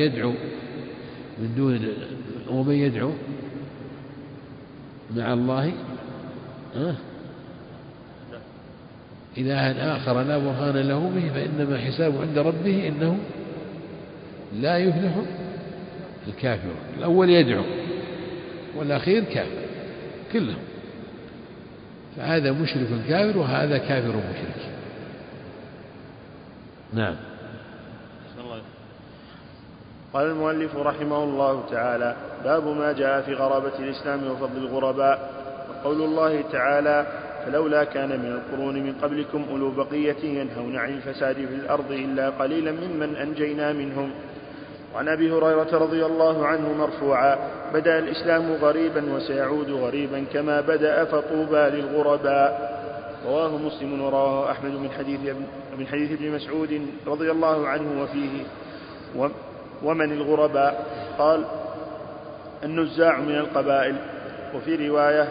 يدعو مع الله إلها آخر لا برهان له به فإنما حسابه عند ربه إنه لا يفلح الكافرون. الأول يدعو والأخير كافر كلهم. فهذا مشرك كافر وهذا كافر مشرك. نعم. قال المؤلف رحمه الله تعالى باب ما جاء في غرابة الإسلام وفضل الغرباء. وقول الله تعالى فلولا كان من القرون من قبلكم أولو بقية ينهون عن الفساد في الأرض إلا قليلا ممن أنجينا منهم. وعن أبي هريرة رضي الله عنه مرفوعا بدأ الإسلام غريبا وسيعود غريبا كما بدأ فطوبى للغرباء. رواه مسلم ورواه أحمد من حديث ابن مسعود رضي الله عنه وفيه ومن الغرباء قال النزاع من القبائل. وفي رواية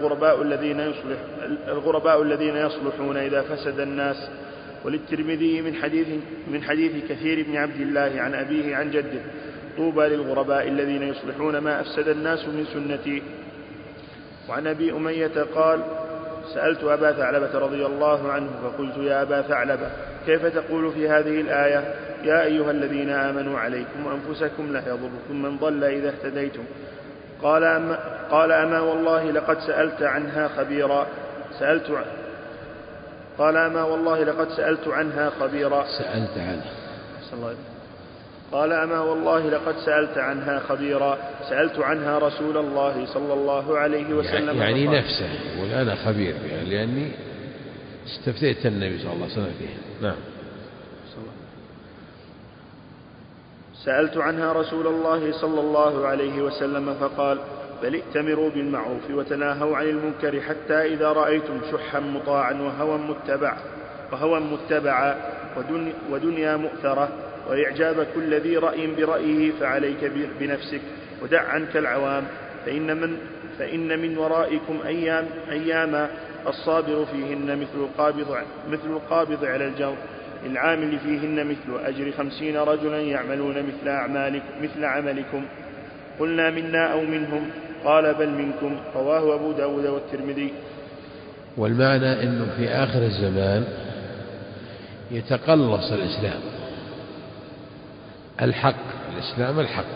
الغرباء الذين يصلحون إذا فسد الناس. وللترمذي من حديث كثير بن عبد الله عن أبيه عن جده طوبى للغرباء الذين يصلحون ما أفسد الناس من سنتي. وعن أبي أمية قال سألت أبا ثعلبة رضي الله عنه فقلت يا أبا ثعلبة كيف تقول في هذه الآية يا أيها الذين آمنوا عليكم وأنفسكم لا يضركم من ضل إذا اهتديتم؟ قال أما والله لقد سألت عنها خبيرا. قال أما والله لقد سألت عنها خبيرا. قال أما والله لقد سألت عنها خبيرا سألت عنها رسول الله صلى الله عليه وسلم. يعني نفسه والآن خبير يعني لأني استفتيت النبي صلى الله عليه وسلم فيها. نعم. سألت عنها رسول الله صلى الله عليه وسلم فقال بل ائتمروا بالمعروف وتناهوا عن المنكر حتى إذا رأيتم شحا مطاعا وهوى متبعا ودنيا مؤثرة وإعجاب كل ذي رأي برأيه فعليك بنفسك ودع عنك العوام فإن من ورائكم أياما الصابر فيهن مثل القابض على الجمر العامل فيهن مثل أجر 50 رجلا يعملون مثل عملكم. قلنا منا أو منهم قال بل منكم. رواه أبو داود والترمذي. والمعنى أنه في آخر الزمان يتقلص الإسلام الحق، الإسلام الحق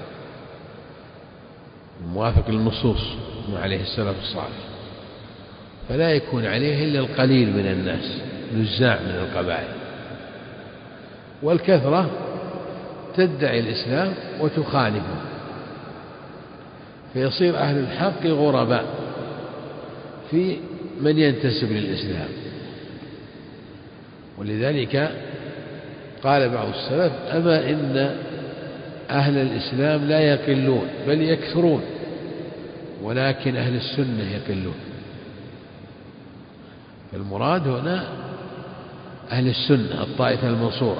موافق للنصوص عليه السلف الصالح، فلا يكون عليه إلا القليل من الناس نزاع من القبائل، والكثرة تدعي الإسلام وتخالفه، فيصير أهل الحق غرباء في من ينتسب للإسلام. ولذلك قال بعض السلف أما إن أهل الإسلام لا يقلون بل يكثرون ولكن أهل السنة يقلون. فالمراد هنا أهل السنة الطائفة المنصورة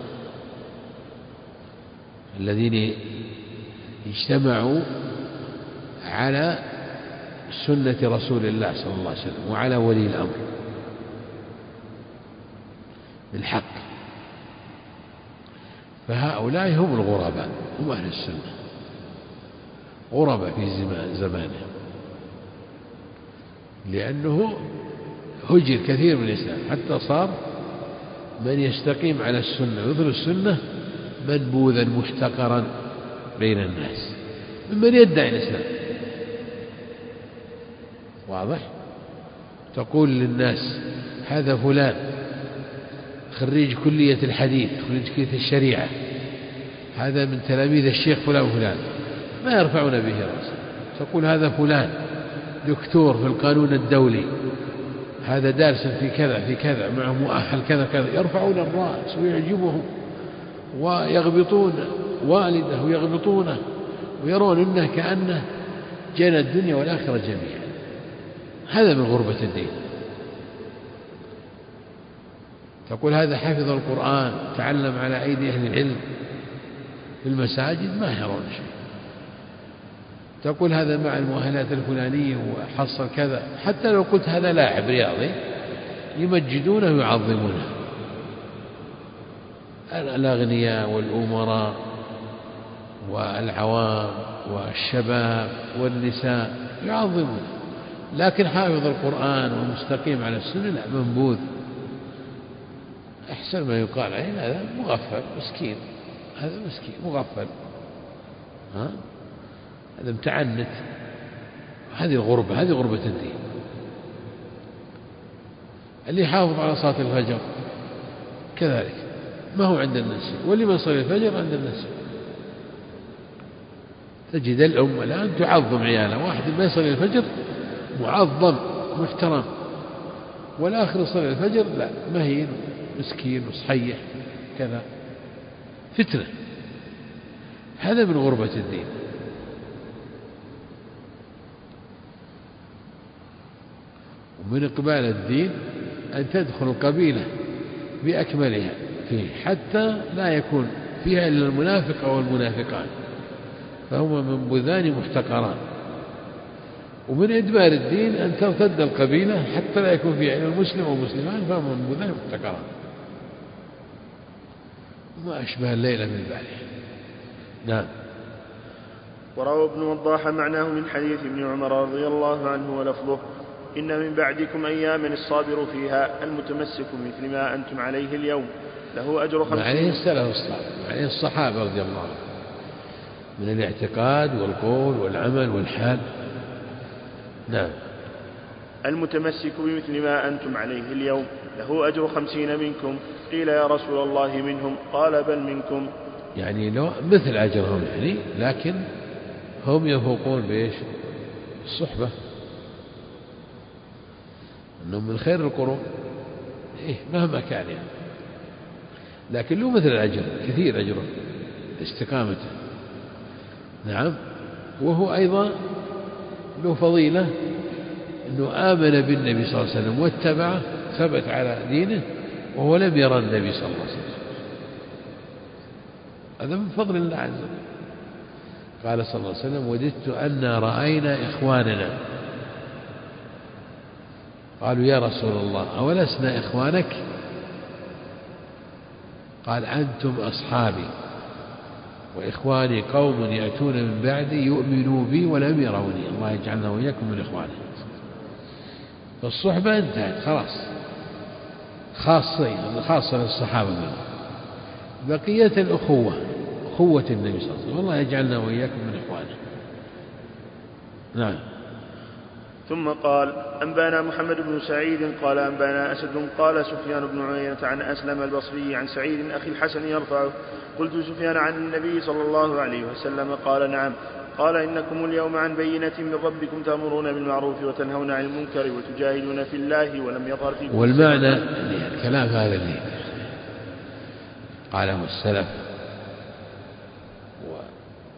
الذين اجتمعوا على سنة رسول الله صلى الله عليه وسلم وعلى ولي الأمر بالحق، فهؤلاء هم الغرباء، هم أهل السنة، غرباء في زمانه، لأنه هجر كثير من الإسلام حتى صار من يستقيم على السنة ويظهر السنة منبوذا محتقرا بين الناس ممن يدعي الإسلام. واضح؟ تقول للناس هذا فلان خريج كلية الحديث، خريج كلية الشريعة، هذا من تلاميذ الشيخ فلان وفلان، ما يرفعون به رأسا. تقول هذا فلان دكتور في القانون الدولي، هذا دارس في كذا في كذا، معه مؤهل كذا كذا، يرفعون الرأس ويعجبهم ويغبطون والده ويغبطونه ويرون انه كأنه جنى الدنيا والآخرة جميعا. هذا من غربة الدين. تقول هذا حفظ القرآن تعلم على أيدي أهل العلم في المساجد، ما يرون شيء. تقول هذا مع المؤهلات الفلانية وحصل كذا، حتى لو قلت هذا لاعب رياضي يمجدونه ويعظمونه. الأغنياء والأمراء والعوام والشباب والنساء يعظمون، لكن حافظ القرآن ومستقيم على السنة لا، منبوذ. أحسن ما يقال عليه هذا مغفل مسكين، هذا مسكين مغفل، هذا متعنت. هذه الغربة، هذه غربة الدين. اللي يحافظ على صلاة الفجر كذلك ما هو عند الناس، واللي ما يصلي الفجر عند الناس. تجد الأم الآن تعظم عيالها، واحد ما يصلي الفجر معظم محترم، والآخر يصلي الفجر لا، مهين مسكين وصحيح كذا، فتنة. هذا من غربة الدين. ومن إقبال الدين أن تدخل القبيلة بأكملها فيه، حتى لا يكون فيها إلا المنافق أو المنافقان، فهما منبذان محتقران. ومن إدبار الدين أن ترتد القبيلة حتى لا يكون فيها إلا المسلم أو المسلمان، فهما منبذان محتقران. ما أشبه الليلة من البارحة. نعم. وروى ابن وضاح معناه من حديث ابن عمر رضي الله عنه ولفظه: إن من بعدكم أياما الصابر فيها المتمسك مثل ما أنتم عليه اليوم له أجر 50. عليه السلف الصالح، عليه الصحابة رضي الله عنهم، من الاعتقاد والقول والعمل والحال. نعم. المتمسك بمثل ما أنتم عليه اليوم له أجر 50 منكم. قيل يا رسول الله منهم؟ قال بل منكم. يعني لو مثل أجرهم يعني، لكن هم يفوقون بإيش؟ الصحبة، أنهم من خير القرون مهما كان يعني، لكن له مثل الأجر كثير، أجره استقامته. نعم. وهو أيضا له فضيلة أنه آمن بالنبي صلى الله عليه وسلم واتبعه، ثبت على دينه وهو لم يرى النبي صلى الله عليه وسلم. هذا من فضل الله عز وجل. قال صلى الله عليه وسلم: وددت أن رأينا إخواننا. قالوا يا رسول الله أولسنا إخوانك؟ قال: أنتم أصحابي، وإخواني قوم يأتون من بعدي يؤمنوا بي ولم يروني. الله يجعلنا وإياكم من إخوانه. فالصحبة انتهت خلاص، خاصة للصحابة منه. بقية الأخوة، أخوة النبي صلى الله عليه وسلم، والله يجعلنا وإياكم من إخوانه. نعم. ثم قال: أنبانا محمد بن سعيد قال أنبانا أسد قال سفيان بن عيينة عن أسلم البصري عن سعيد أخي الحسن يرفعه: قلت سفيان عن النبي صلى الله عليه وسلم؟ قال نعم. قال: إنكم اليوم عن بينة من ربكم تأمرون بالمعروف وتنهون عن المنكر وتجاهدون في الله ولم يظهر فيكم. والمعنى الكلام هذا اللي قاله السلف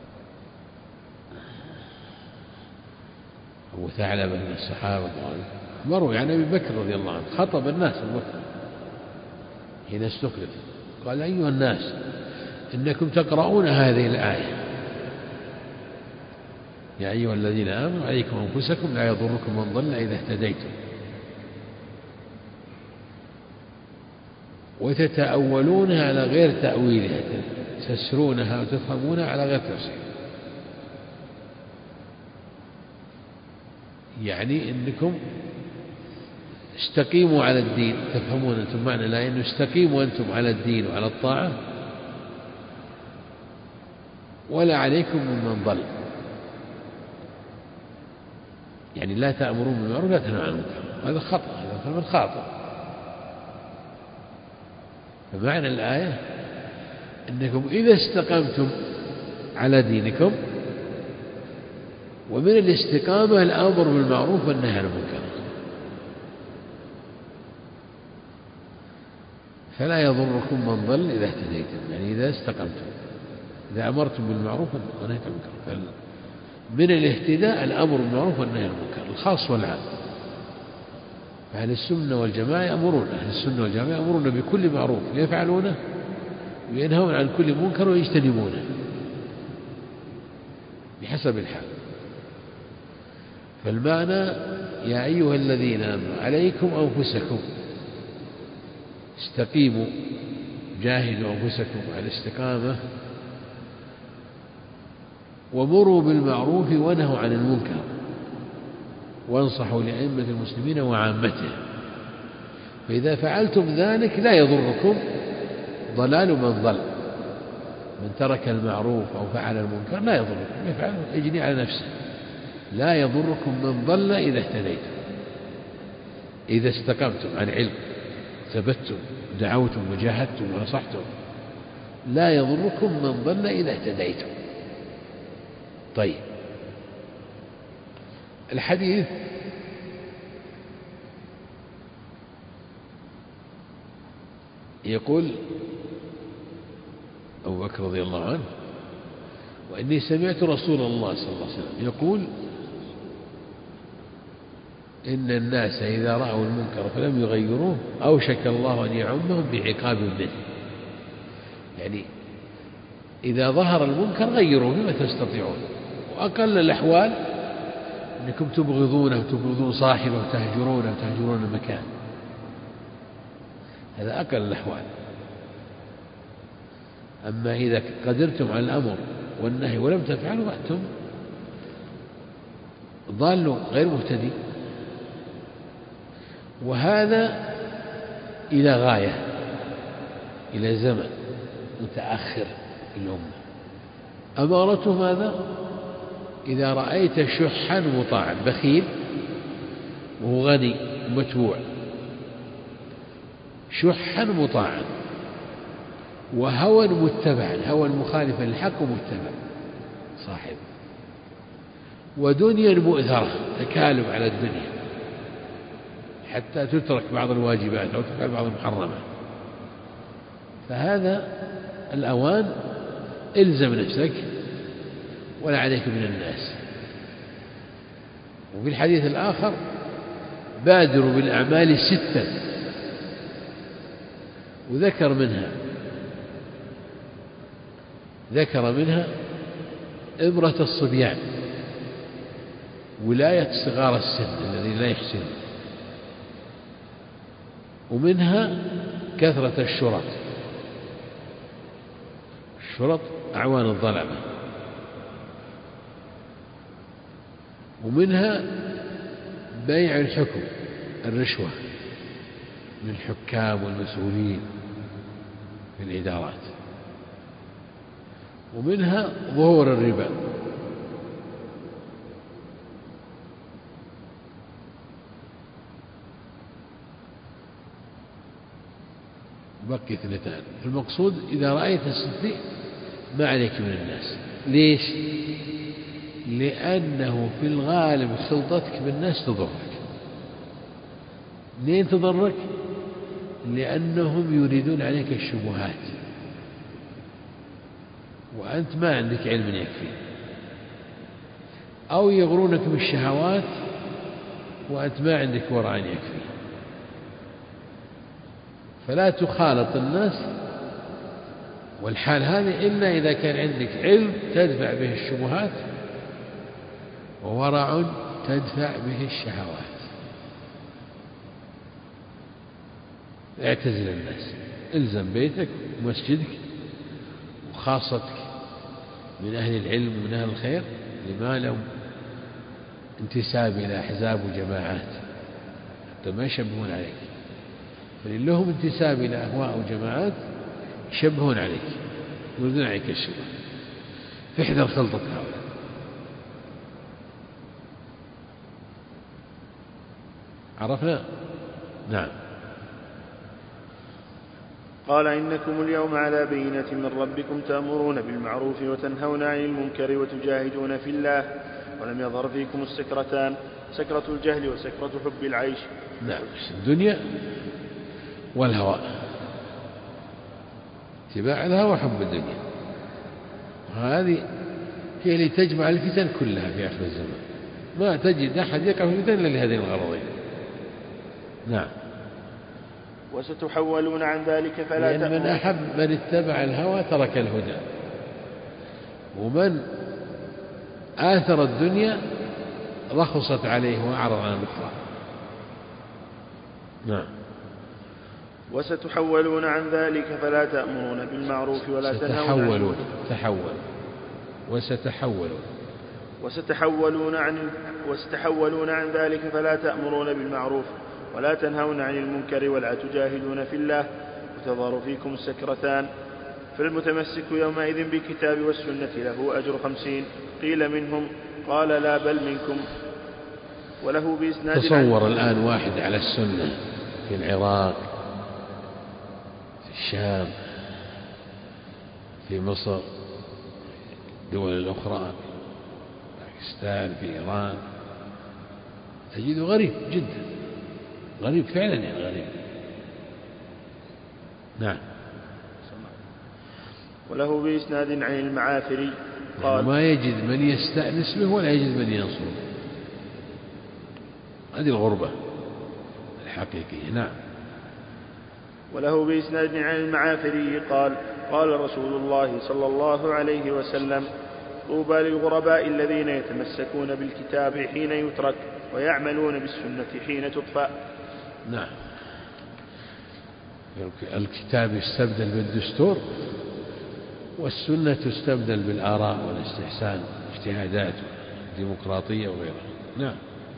وثعلبة من الصحابة مروي عن أبي بكر رضي الله عنه خطب الناس أبو بكر حين استخلف قال أيها الناس إنكم تقرؤون هذه الآية يا أيها الذين آمنوا عليكم أنفسكم لا يضركم من ضل إذا اهتديتم وتتأولونها على غير تأويلها تسرونها وتفهمونها على غير تفسير يعني إنكم استقيموا على الدين تفهمون أنتم معنى لا إنه استقيموا أنتم على الدين وعلى الطاعة ولا عليكم ممن ضل يعني لا تأمرون بالمعروف لا تنهون عن المنكر هذا خطأ هذا فهم خاطئ فمعنى الآية أنكم إذا استقمتم على دينكم ومن الاستقامة الأمر بالمعروف والنهي عن المنكر فلا يضركم من ضل إذا اهتديتم يعني إذا استقمتم إذا أمرتم بالمعروف ونهيتم عن المنكر من الاهتداء الأمر بالمعروف والنهي عن المنكر الخاص والعام أهل السنة والجماعة يأمرون بكل معروف يفعلونه وينهون عن كل منكر ويجتنبونه بحسب الحال فالمعنى يا أيها الذين آمنوا عليكم أنفسكم استقيموا جاهدوا أنفسكم على الاستقامة ومروا بالمعروف ونهوا عن المنكر وانصحوا لأئمة المسلمين وعامتهم فإذا فعلتم ذلك لا يضركم ضلال من ضل من ترك المعروف أو فعل المنكر لا يضركم يفعل يجني على نفسه لا يضركم من ضل إذا اهتديتم إذا استقمتم عن علم ثبتتم دعوتم وجاهدتم ونصحتم لا يضركم من ضل إذا اهتديتم طيب الحديث يقول أبو بكر رضي الله عنه وإني سمعت رسول الله صلى الله عليه وسلم يقول إن الناس إذا رأوا المنكر فلم يغيروه أوشك الله أن يعمهم بعقاب منه يعني إذا ظهر المنكر غيروه بما تستطيعون وأقل الأحوال أنكم تبغضونه وتبغضون صاحبه وتهجرونه وتهجرون المكان هذا أقل الأحوال أما إذا قدرتم على الأمر والنهي ولم تفعلوا فأنتم ضالوا غير مهتدين وهذا إلى غاية إلى زمن متأخر في الأمة أمارته ماذا؟ إذا رأيت شحا مطاعا بخيل وهو غني متبوع شحا مطاعا وهوى متبعا هوى مخالفا للحق متبع صاحب ودنيا مؤثرة تكالب على الدنيا حتى تترك بعض الواجبات أو تفعل بعض المحرمات فهذا الأوان إلزم نفسك ولا عليك من الناس وفي الحديث الآخر بادروا بالأعمال 6 وذكر منها إبرة الصبيان ولاية صغار السن الذي لا يحسن ومنها كثرة الشرط أعوان الظلمة ومنها بيع الحكم الرشوة للحكام والمسؤولين في الإدارات ومنها ظهور الربا بقي 2 المقصود إذا رأيت الستين ما عليك من الناس ليش؟ لأنه في الغالب خلطتك بالناس تضرك لين تضرك؟ لأنهم يريدون عليك الشبهات وأنت ما عندك علم يكفي أو يغرونك بالشهوات وأنت ما عندك ورع يكفي، فلا تخالط الناس والحال هذه إلا إذا كان عندك علم تدفع به الشبهات وورع تدفع به الشهوات. اعتزل الناس، الزم بيتك ومسجدك وخاصتك من أهل العلم ومن أهل الخير لما لهم انتساب إلى أحزاب وجماعات حتى ما يشبهون عليك، فإن لهم انتساب إلى أهواء وجماعات يشبهون عليك يردون عليك الشبه، احذر خلطة هؤلاء. عرفنا؟ نعم. قال إنكم اليوم على بينة من ربكم تأمرون بالمعروف وتنهون عن المنكر وتجاهدون في الله، ولم يظهر فيكم السكرتان، سكرة الجهل وسكرة حب العيش. نعم، الدنيا والهوى، اتباع الهوى وحب الدنيا، وهذه هي اللي تجمع الفتن كلها في آخر الزمان، ما تجد أحد يقع في الفتن إلا لهذين الغرضين. نعم. وستحولون عن ذلك فلا لأن من أحب من اتبع الهوى ترك الهدى، ومن آثر الدنيا رخصت عليه وأعرض عن الأخرى. نعم. وستحولون عن ذلك فلا تأمرون بالمعروف ولا تنهون وستحولون عن ذلك فلا تأمرون بالمعروف ولا تنهون عن المنكر ولا تجاهدون في الله وتظهر فيكم السكرتان، فالمتمسك يومئذ بالكتاب والسنة له أجر 50. قيل منهم قال لا بل منكم. وله بإسناد. تصور الآن واحد على السنة في العراق، في الشام، في مصر، الدول الأخرى، باكستان، في إيران، تجده غريب جدا، غريب فعلا، يعني غريب. نعم. وله بإسناد عن المعافري قال ما يجد من يستأنس به ولا يجد من ينصره، هذه الغربة الحقيقية. نعم. وله بإسناد عن المعافري قال قال رسول الله صلى الله عليه وسلم طوبى للغرباء الذين يتمسكون بالكتاب حين يترك ويعملون بالسنة حين تطفأ. نعم. الكتاب يستبدل بالدستور، والسنة تستبدل بالآراء والاستحسان واجتهادات الديمقراطية وغيرها. نعم.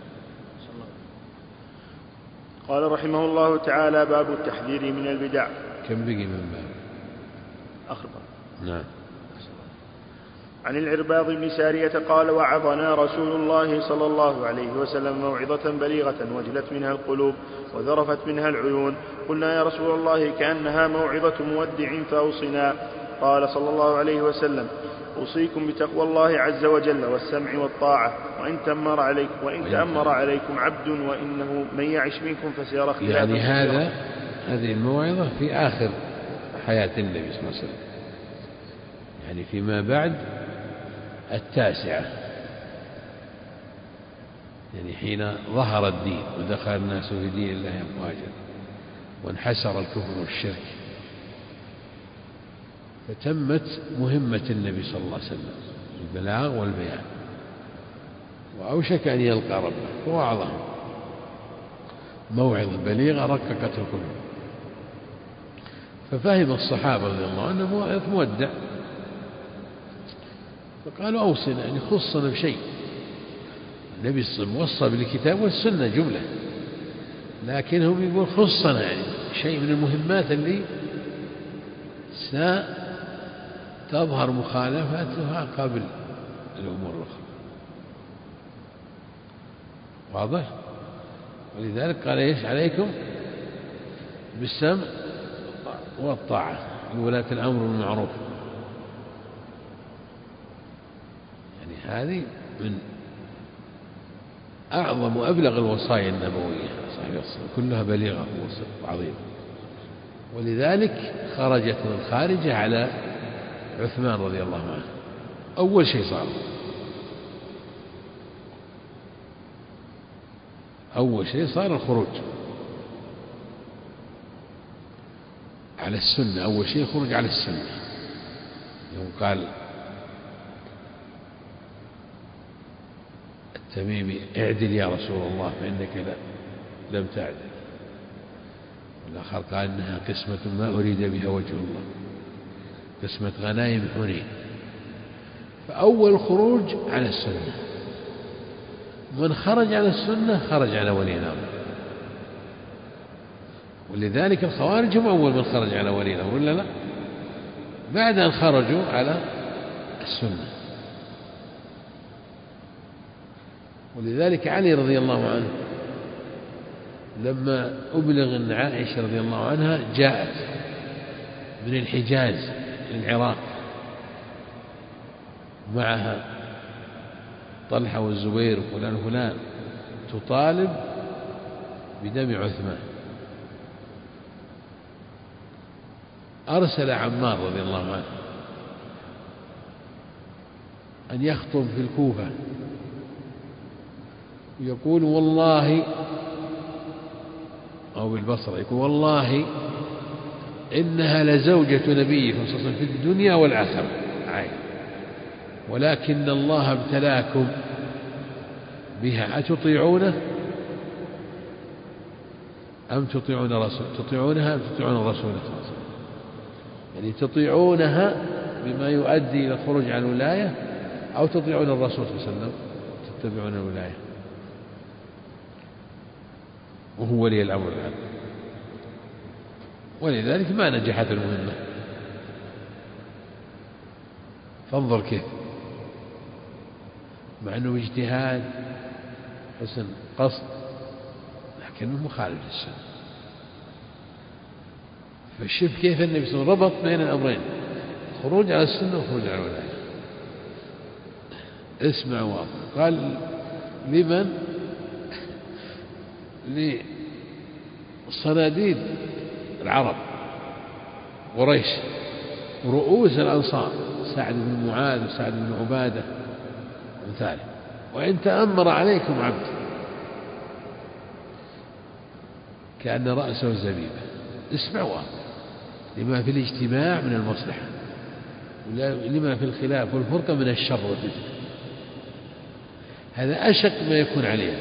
قال رحمه الله تعالى باب التحذير من البدع. كم بقي من باب؟ 4. نعم. عن العرباض بن سارية قال وعظنا رسول الله صلى الله عليه وسلم موعظة بليغة وجلت منها القلوب وذرفت منها العيون، قلنا يا رسول الله كأنها موعظة مودع فأوصنا. قال صلى الله عليه وسلم أوصيكم بتقوى الله عز وجل والسمع والطاعة وإن تأمر عليكم عبد وإنه من يعش منكم فسيرى اختلافا. يعني هذه الموعظة في آخر حياة النبي صلى الله عليه وسلم، يعني فيما بعد 9، يعني حين ظهر الدين ودخل الناس في دين الله أفواجا وانحسر الكفر والشرك، فتمت مهمة النبي صلى الله عليه وسلم البلاغ والبيان، وأوشك أن يلقى ربه فوعظهم موعظة بليغة رققت القلوب، ففهم الصحابة رضي الله عنهم موعظة مودع، فقالوا أوصنا، يعني خصنا بشيء. النبي صلى الله عليه وسلم وصى بالكتاب والسنة جملة، لكنهم يقول خصنا، يعني شيء من المهمات اللي ستظهر مخالفتها قبل الأمور الأخرى. واضح؟ ولذلك قال إيش عليكم بالسمع والطاعة لولاة الأمر بالمعروف، يعني هذه من أعظم وأبلغ الوصايا النبوية صحيح، كلها بليغة وعظيمة، ولذلك خرجت من الخارجة على عثمان رضي الله عنه أول شيء صار. أول شيء صار الخروج على السنة، أول شيء خروج على السنة. يوم قال التميمي اعدل يا رسول الله فإنك لم تعدل، والآخر قال إنها قسمة ما أريد بها وجه الله، قسمة غنائم حنين. فأول خروج على السنة، من خرج على السنة خرج على ولي الأمر، ولذلك الخوارج هم أول من خرج على ولي الأمر ولا لا؟ بعد أن خرجوا على السنة. ولذلك علي رضي الله عنه لما أبلغ أن عائشة رضي الله عنها جاءت من الحجاز للعراق معها طلحة والزبير وفلان وفلان تطالب بدم عثمان، أرسل عمار رضي الله عنه أن يخطب في الكوفة يقول والله، أو بالبصرة يقول والله إنها لزوجة نبيكم صلى الله عليه وسلم في الدنيا والآخرة، ولكن الله ابتلاكم بها، أتطيعونه أم تطيعونها أم تطيعون الرسول صلى الله عليه وسلم؟ يعني تطيعونها بما يؤدي إلى الخروج عن الولاية، أو تطيعون الرسول صلى الله عليه وسلم تتبعون الولاية وهو ولي الأمر الآن. ولذلك ما نجحت المهمة. فانظر كيف مع أنه اجتهاد حسن قصد لكنه مخالف للسنة. فالشوف كيف النبي صلى الله عليه وسلم ربط بين الأمرين، خروج على السنة وخروج على الولاية. اسمع واضح. قال لمن؟ لصناديد العرب قريش ورؤوس الأنصار سعد بن معاذ وسعد بن عبادة ومثاله، وإن تأمر عليكم عبد كأن رأسه زبيبة. اسمعوا لما في الاجتماع من المصلحة، لما في الخلاف والفرقة من الشر والفتنة. هذا أشق ما يكون عليه.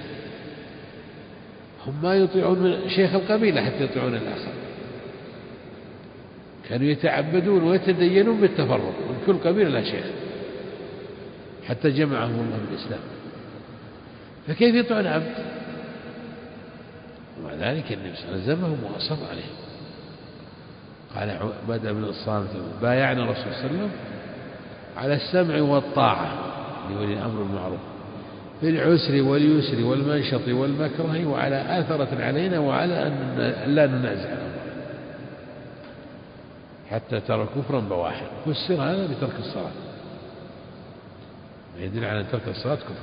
هم ما يطيعون من شيخ القبيلة حتى يطيعون الآخر، كانوا يتعبدون ويتدينون بالتفرق، من كل قبيلة لا شيخ حتى جمعهم الله بالإسلام. فكيف يطيعون عبد؟ ومع ذلك النبي صلى الله عليه وسلم زمهم وأصر عليه. قال بدأ بن الصامت بايعنا الرسول صلى الله عليه وسلم على السمع والطاعة لولي الأمر المعروف في العسر واليسر والمنشط والمكره، وعلى آثرة علينا وعلى أن لا ننازع الأمر حتى ترى كفرا بواحا. فسر هذا بترك الصلاة، يدل على أن ترك الصلاة كفر.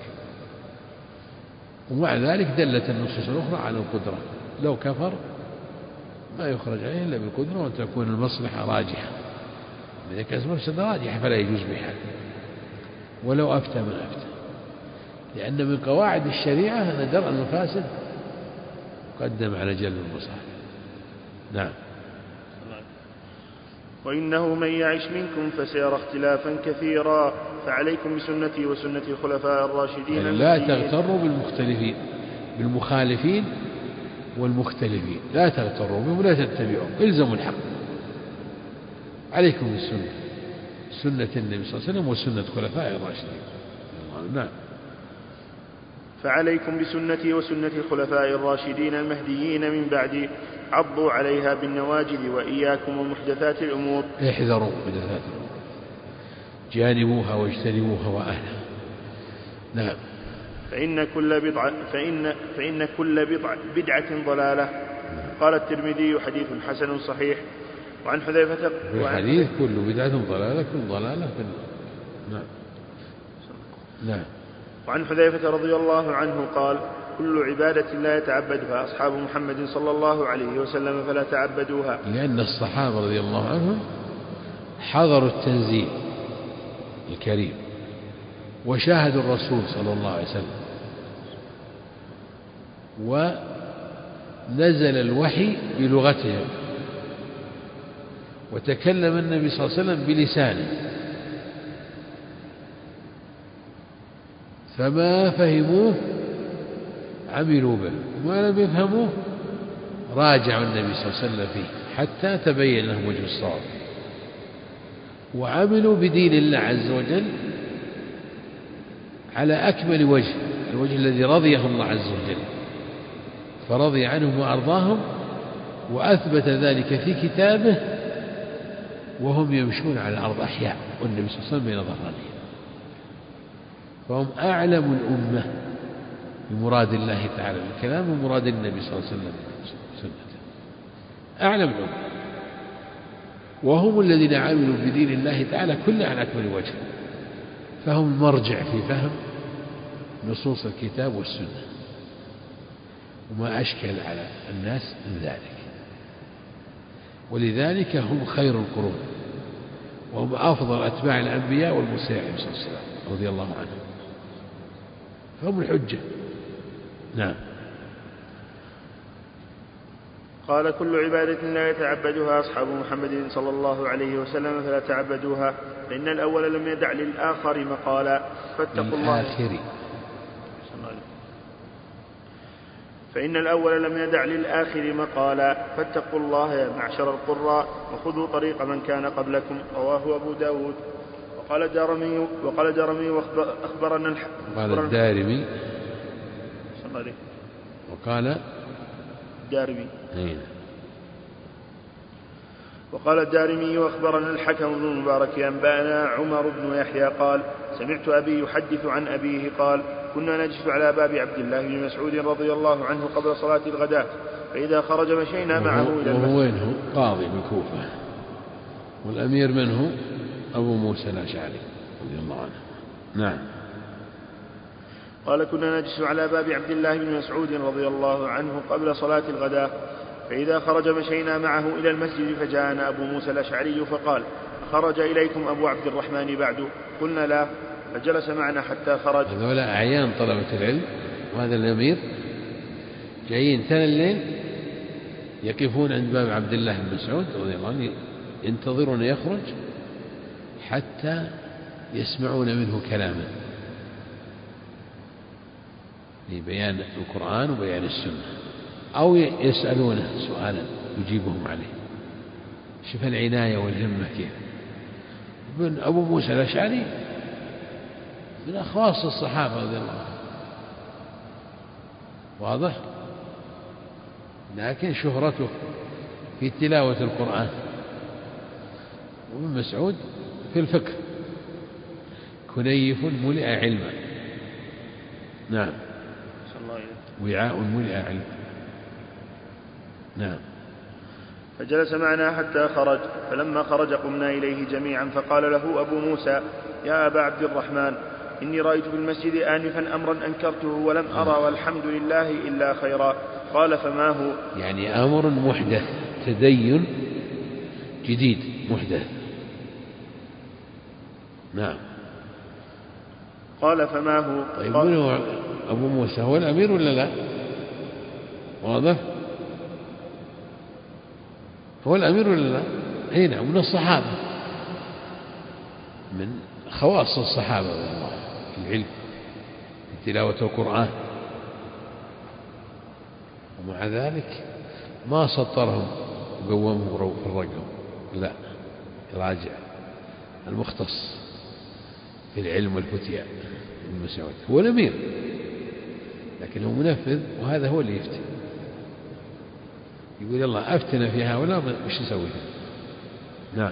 ومع ذلك دلت النصوص الأخرى على القدرة، لو كفر ما يخرج عليه إلا بالقدرة وأن تكون المصلحة راجحة. إذا كانت المفسدة راجحة فلا يجوز بها ولو أفتى من أفتى، لأن من قواعد الشريعة أن درء المفاسد قدم على جلب المصالح. نعم. وإنه من يعش منكم فسيرى اختلافا كثيرا فعليكم بسنتي وسنة الخلفاء الراشدين. يعني لا تغتروا بالمخالفين والمختلفين، لا تغتروا بهم ولا تتبعهم، الزموا الحق. عليكم بالسنة، سنة النبي صلى الله عليه وسلم وسنة الخلفاء الراشدين. نعم. فعليكم بسنتي وسنة الخلفاء الراشدين المهديين من بعدي، عضوا عليها بالنواجذ وإياكم ومحدثات الأمور. احذروا محدثات الأمور، جانبوها واجتنبوها وأهلها. نعم. فإن كل بدعة ضلالة. قال الترمذي حديث حسن صحيح. وعن حذيفة الحديث كل بدعة ضلالة كل ضلالة في النار. نعم. نعم. وعن حذيفة رضي الله عنه قال كل عبادة لا يتعبدها أصحاب محمد صلى الله عليه وسلم فلا تعبدوها. لأن الصحابة رضي الله عنهم حضروا التنزيل الكريم وشاهدوا الرسول صلى الله عليه وسلم ونزل الوحي بلغتهم، وتكلم النبي صلى الله عليه وسلم بلسانه، فما فهموه عملوا به، وما لم يفهموه راجعوا النبي صلى الله عليه وسلم فيه حتى تبين لهم وجه الصواب، وعملوا بدين الله عز وجل على أكمل وجه، الوجه الذي رضيه الله عز وجل، فرضي عنهم وأرضاهم، وأثبت ذلك في كتابه وهم يمشون على الأرض أحياء والنبي صلى الله عليه وسلم بين ظهرانهم، فهم أعلم الأمة بمراد الله تعالى بالكلام ومراد النبي صلى الله عليه وسلم سنته، أعلم الأمة، وهم الذين عملوا بدين الله تعالى كله على أكمل وجه، فهم المرجع في فهم نصوص الكتاب والسنة، وما أشكل على الناس من ذلك، ولذلك هم خير القرون، وهم أفضل أتباع الأنبياء والمرسلين عليهم الصلاة والسلام رضي الله عنهم، فهم الحجة. نعم. قال: كل عبادة لا يتعبدها أصحاب محمد صلى الله عليه وسلم فلا تعبدوها، فإن الأول لم يدع للآخر مقالا فاتقوا الله. فإن الأول لم يدع للآخر مقالا فاتقوا الله يا معشر القراء وخذوا طريق من كان قبلكم. رواه أبو داود. وقال الدارمي أخبرنا قال الدارمي وقال الدارمي أين؟ وقال الدارمي وأخبرنا الحكم بن المبارك أنبأنا عمر بن يحيى قال: سمعت أبي يحدث عن أبيه قال: كنا نجلس على باب عبد الله بن مسعود رضي الله عنه قبل صلاة الغداة، فإذا خرج مشينا معه إلى المسجد. وهو وينه؟ قاضي بالكوفة، والأمير منه أبو موسى الأشعري رضي الله عنه. نعم. قال: كنا نجلس على باب عبد الله بن مسعود رضي الله عنه قبل صلاة الغداة، فإذا خرج مشينا معه إلى المسجد، فجاءنا أبو موسى الأشعري فقال: خرج إليكم أبو عبد الرحمن بعد؟ قلنا لا، فجلس معنا حتى خرج. هذولا أعيان طلبة العلم، وهذا الأمير جايين ثاني الليل يقفون عند باب عبد الله بن مسعود رضي الله عنه ينتظرون يخرج حتى يسمعون منه كلاما لبيان القرآن وبيان السنة، أو يسألونه سؤالا يجيبهم عليه. شوف العناية والهمة كيف. ابن أبو موسى الأشعري من أخواص الصحابة رضي الله عنهم، واضح، لكن شهرته في تلاوة القرآن، وابن مسعود في الفقه، كنيف ملئ علما. نعم. وعاء ملئ علما. نعم. فجلس معنا حتى خرج، فلما خرج قمنا إليه جميعا، فقال له أبو موسى: يا أبا عبد الرحمن، إني رأيت في المسجد آنفا أمرا أنكرته ولم أرى والحمد لله إلا خيرا. قال: فما هو؟ يعني أمر محدث، تدين جديد محدث. نعم. قال: فما هو؟ طيب من أبو موسى هو الأمير ولا لا؟ واضح؟ هو الأمير ولا لا؟ هنا من الصحابة، من خواص الصحابة في العلم، في تلاوة القرآن، ومع ذلك ما سطرهم وقومهم في الرقم، لا، يراجع المختص في العلم والفتيا ابن مسعود، هو الأمير لكنه منفذ، وهذا هو اللي يفتي، يقول يلا أفتنا في هؤلاء وش نسوي. نعم.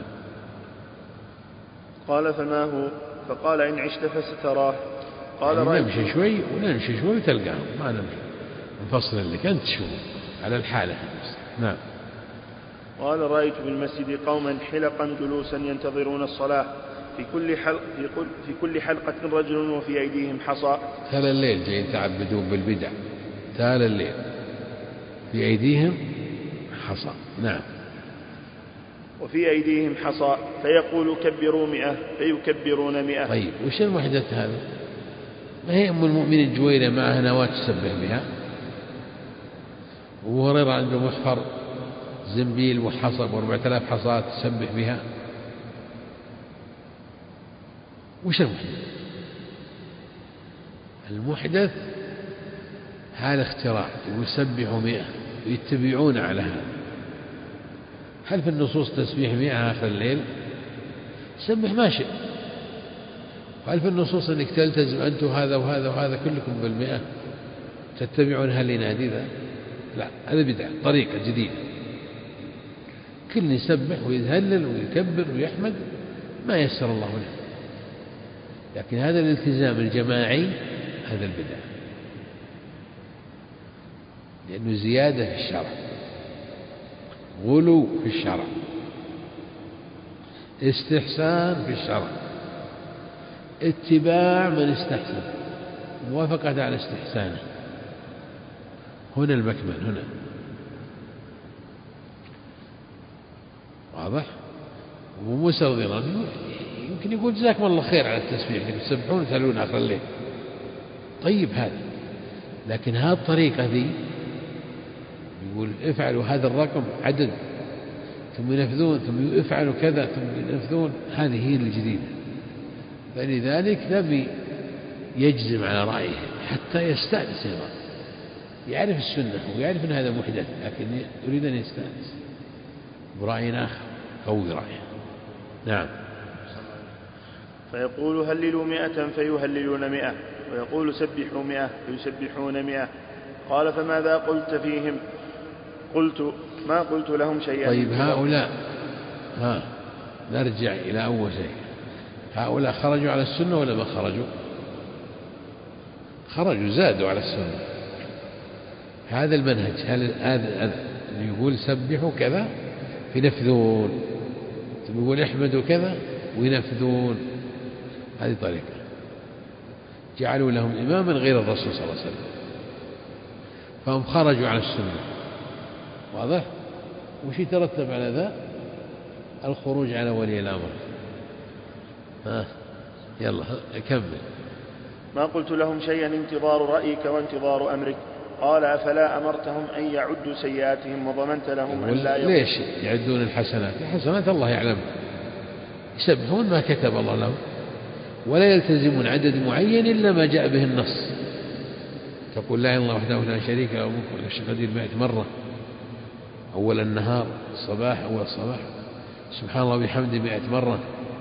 قال: فما هو؟ فقال: إن عشت فستراه. قال: يعني نمشي شوي ونمشي شوي وتلقاهم، ما نمشي نفصل لك أنت شو على الحالة. نعم. قال: رأيت في المسجد قوما حلقا جلوسا ينتظرون الصلاة، في كل حلقة رجل وفي أيديهم حصى. تال الليل جايين يتعبدون بالبدع، تال الليل في أيديهم حصى. نعم. وفي أيديهم حصى، فيقول: كبروا 100، فيكبرون 100. طيب وش المحدث هذا؟ ما هي أم المؤمنين جويرة معها نواة تسبح بها، أبو هريرة عنده محفر زنبيل محصى ب4000 حصاة تسبح بها. وش المحدث؟ المحدث هذا اختراع، يسبح 100 ويتبعون على هذا. هل في النصوص تسبيح 100 آخر الليل؟ سبح ما شئ. هل في النصوص أنك تلتزم أنت وهذا وهذا وهذا كلكم بال100 تتبعون هل ينادي ذا؟ لا، هذا بدعة، طريقة جديدة. كل يسبح ويهلل ويكبر ويحمد ما يسر الله له، لكن هذا الالتزام الجماعي هذا البدع، لأنه زيادة في الشرع، غلو في الشرع، استحسان في الشرع، اتباع من استحسن، موافقة على استحسانه. هنا المكمن، هنا واضح. ومستغرا يمكن يقول جزاكم الله خير على التسبيح اللي تسبحون وتهلون آخر الليل، طيب هذا، لكن هذه الطريقة ذي يقول افعلوا هذا الرقم عدد ثم ينفذون ثم يفعلوا كذا ثم ينفذون، هذه هي الجديدة. فلذلك لم يجزم على رأيه حتى يستأنس أيضا، يعرف السنة ويعرف أن هذا محدث، لكن يريد أن يستأنس برأي آخر قوي رأيه. نعم. فيقول هللوا 100 فيهللون 100، ويقول سبحوا 100 فيسبحون 100. قال فماذا قلت فيهم؟ قلت ما قلت لهم شيئا. طيب هؤلاء نرجع إلى أول شيء، هؤلاء خرجوا على السنة ولا ما خرجوا؟ خرجوا، زادوا على السنة. هذا المنهج، هذا اللي يقول سبحوا كذا ينفذون، يقول احمدوا كذا وينفذون، هذه طريقة. جعلوا لهم إماما غير الرسول صلى الله عليه وسلم، فهم خرجوا على السنة. واضح؟ وش يترتب على ذا؟ الخروج على ولي الأمر. يلا كمل. ما قلت لهم شيئا انتظار رأيك وانتظار أمرك. قال أفلا أمرتهم أن يعدوا سيئاتهم وضمنت لهم أن لا يضروا؟ ليش يعدون الحسنات؟ الحسنات الله يعلم، يسبحون ما كتب الله لهم، ولا يلتزمون عدد معين إلا ما جاء به النص. تقول لا إله إلا الله وحده لا شريك له الملك وله الحمد 100 مرة أول النهار الصباح، أول الصباح سبحان الله وبحمده 100 مرة.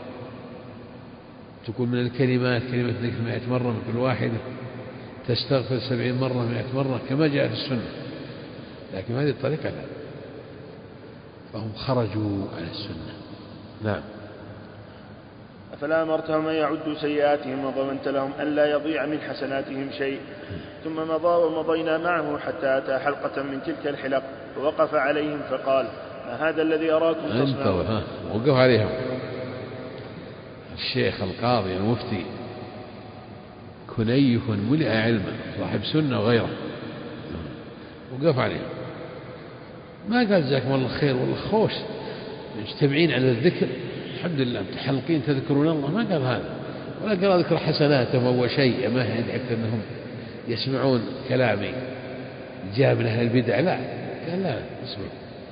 تكون من الكلمات كلمة ذكر 100 مرة من كل واحدة، تستغفر 70 مرة 100 مرة كما جاء في السنة، لكن هذه الطريقة لا. فهم خرجوا على السنة. نعم. أفلا أمرتهم أن يعدوا سيئاتهم وضمنت لهم أن لا يضيع من حسناتهم شيء. ثم مضى ومضينا معه حتى أتى حلقة من تلك الحلق فوقف عليهم فقال ما هذا الذي أراكم تصنعون؟ وقف عليهم الشيخ القاضي المفتي كنيف ملئ علما صاحب سنة وغيره، وقف عليهم ما قال جزاكم الله خير والله خوش مجتمعين على الذكر الحمد لله متحلقين تذكرون الله، ما قال هذا، ولا قال ذكر حسناتهم أو شيء ما يدعك أنهم يسمعون كلامي جاء من أهل البدع، لا قال لا اسمع.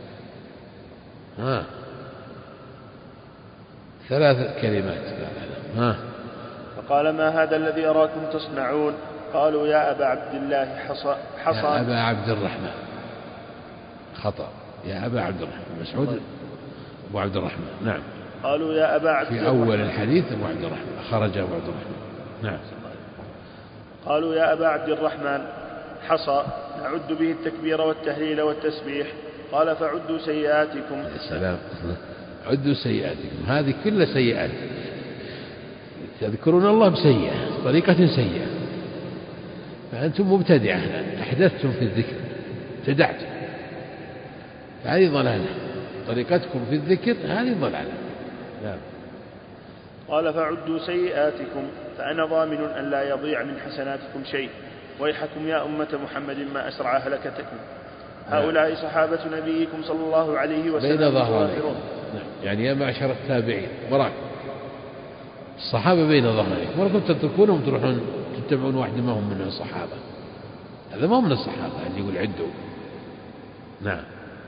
3 كلمات قال. فقال ما هذا الذي أراكم تصنعون؟ قالوا يا أبا عبد الله حصى يا أبا عبد الرحمن، خطأ، يا أبا عبد الرحمن مسعود أبو عبد الرحمن. نعم. قالوا يا أبا عبد في أول الحديث أبو عبد الرحمن، خرج أبو عبد الرحمن. نعم. قالوا يا أبا عبد الرحمن حصى نعد به التكبير والتهليل والتسبيح. قال فعدوا سيئاتكم. يا سلام، عدوا سيئاتكم، هذه كل سيئات تذكرون الله بسيئة طريقة سيئة، فأنتم مبتدعة أحدثتم في الذكر ابتدعتم، هذه ضلالة، طريقتكم في الذكر هذه ضلالة. نعم. قال فعدوا سيئاتكم فأنا ضامن أن لا يضيع من حسناتكم شيء، ويحكم يا أمة محمد ما أسرع هلكتكم. هؤلاء صحابة نبيكم صلى الله عليه وسلم بين ظهرانيكم، يعني يا معشر التابعين وراك الصحابة بين ظهرانيكم، وراكم تتركونهم تروحون تتبعون واحد ما هم من الصحابة، هذا ما هم من الصحابة اللي يقول عدوا، نعم.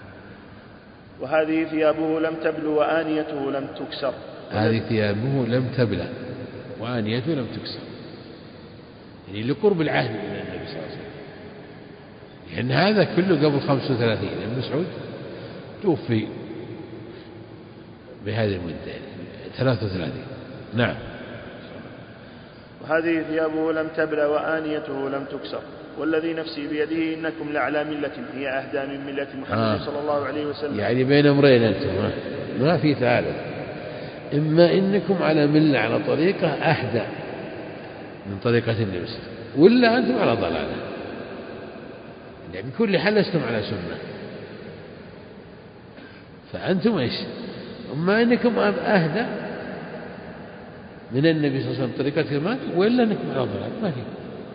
وهذه ثيابه لم تبل وآنيته لم تكسر. هذه ثيابه لم تبلى وآنيته لم تكسر، يعني لقرب العهد من النبي صلى الله عليه وسلم، لأن هذا كله قبل 35. ابن مسعود توفي بهذه المدة 33. نعم. وهذه ثيابه لم تبلى وآنيته لم تكسر، والذي نفسي بيده إنكم لعلى ملة هي أهدى من ملة محمد صلى الله عليه وسلم. يعني بين أمرين أنتم، ما في ثالث، إما إنكم على ملة على طريقة أهدى من طريقة النبي، ولا أنتم على ضلالة، يعني بكل حال لستم على سنة، فأنتم إيش؟ إما إنكم أهدى من النبي صلى الله عليه وسلم طريقة المات، ولا أنكم على ضلالة، ما في.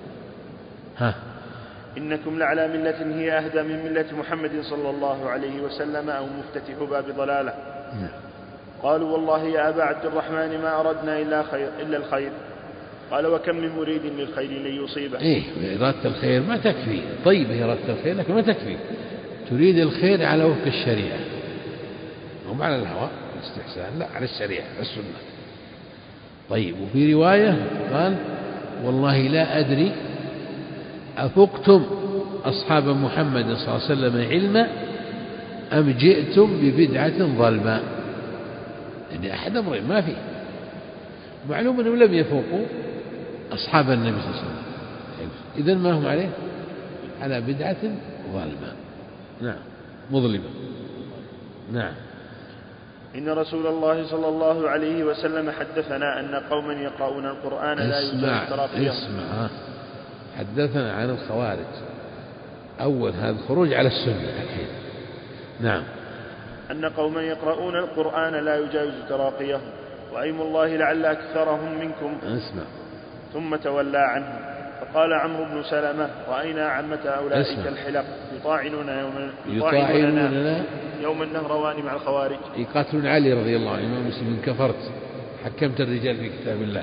إنكم لعلى ملة هي أهدى من ملة محمد صلى الله عليه وسلم أو مفتتح باب ضلالة. قالوا والله يا أبا عبد الرحمن ما أردنا إلا الخير. قال وكم من مريد للخير لن يصيبه. إرادة الخير ما تكفي، طيب إرادة الخير لكن ما تكفي، تريد الخير على وفق الشريعة، هم على الهوى الاستحسان، لا على الشريعة السنة. طيب. وفي رواية قال والله لا أدري أفقتم أصحاب محمد صلى الله عليه وسلم علما أم جئتم ببدعة ظلماء، يعني أحد أمرين ما في. معلوم أنهم لم يفوقوا أصحاب النبي صلى الله عليه وسلم، إذن ما هم عليه على بدعة ظلماء. نعم. مظلمة. نعم. إن رسول الله صلى الله عليه وسلم حدثنا أن قوما يقرؤون القرآن لا يجوز تراقيهم. اسمع، حدثنا عن الخوارج. أول هذا الخروج على السنة الحين. نعم. أن قوما يقرؤون القرآن لا يجاوز تراقيهم، وأيم الله لعل أكثرهم منكم. اسمع. ثم تولى عنهم فقال عمرو بن سلمة رأينا عامة أولئك الحلق يطاعننا يوم النهروان مع الخوارج، يقاتلون علي رضي الله عنه. إمام مسلم كفرت، حكمت الرجال في كتاب الله.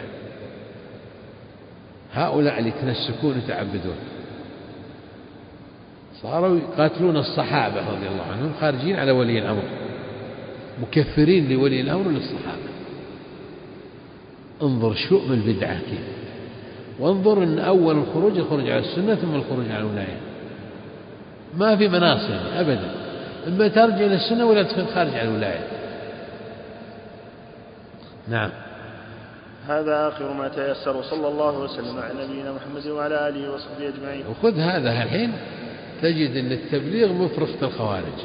هؤلاء اللي يتنسكون ويتعبدون صاروا يقاتلون الصحابة رضي الله عنهم، خارجين على ولي الأمر، مكفرين لولي الأمر للصحابة. انظر شؤم البدعة كيف، وانظر أن أول الخروج على السنة ثم الخروج على الولاية، ما في مناص يعني أبدا، إما ترجع إلى السنة ولا تدخل خارج على الولاية. نعم. هذا آخر ما تيسر، صلى الله وسلم على نبينا محمد وعلى آله وصحبه أجمعين. وخذ هذا الحين تجد أن التبليغ مفرقة الخوارج،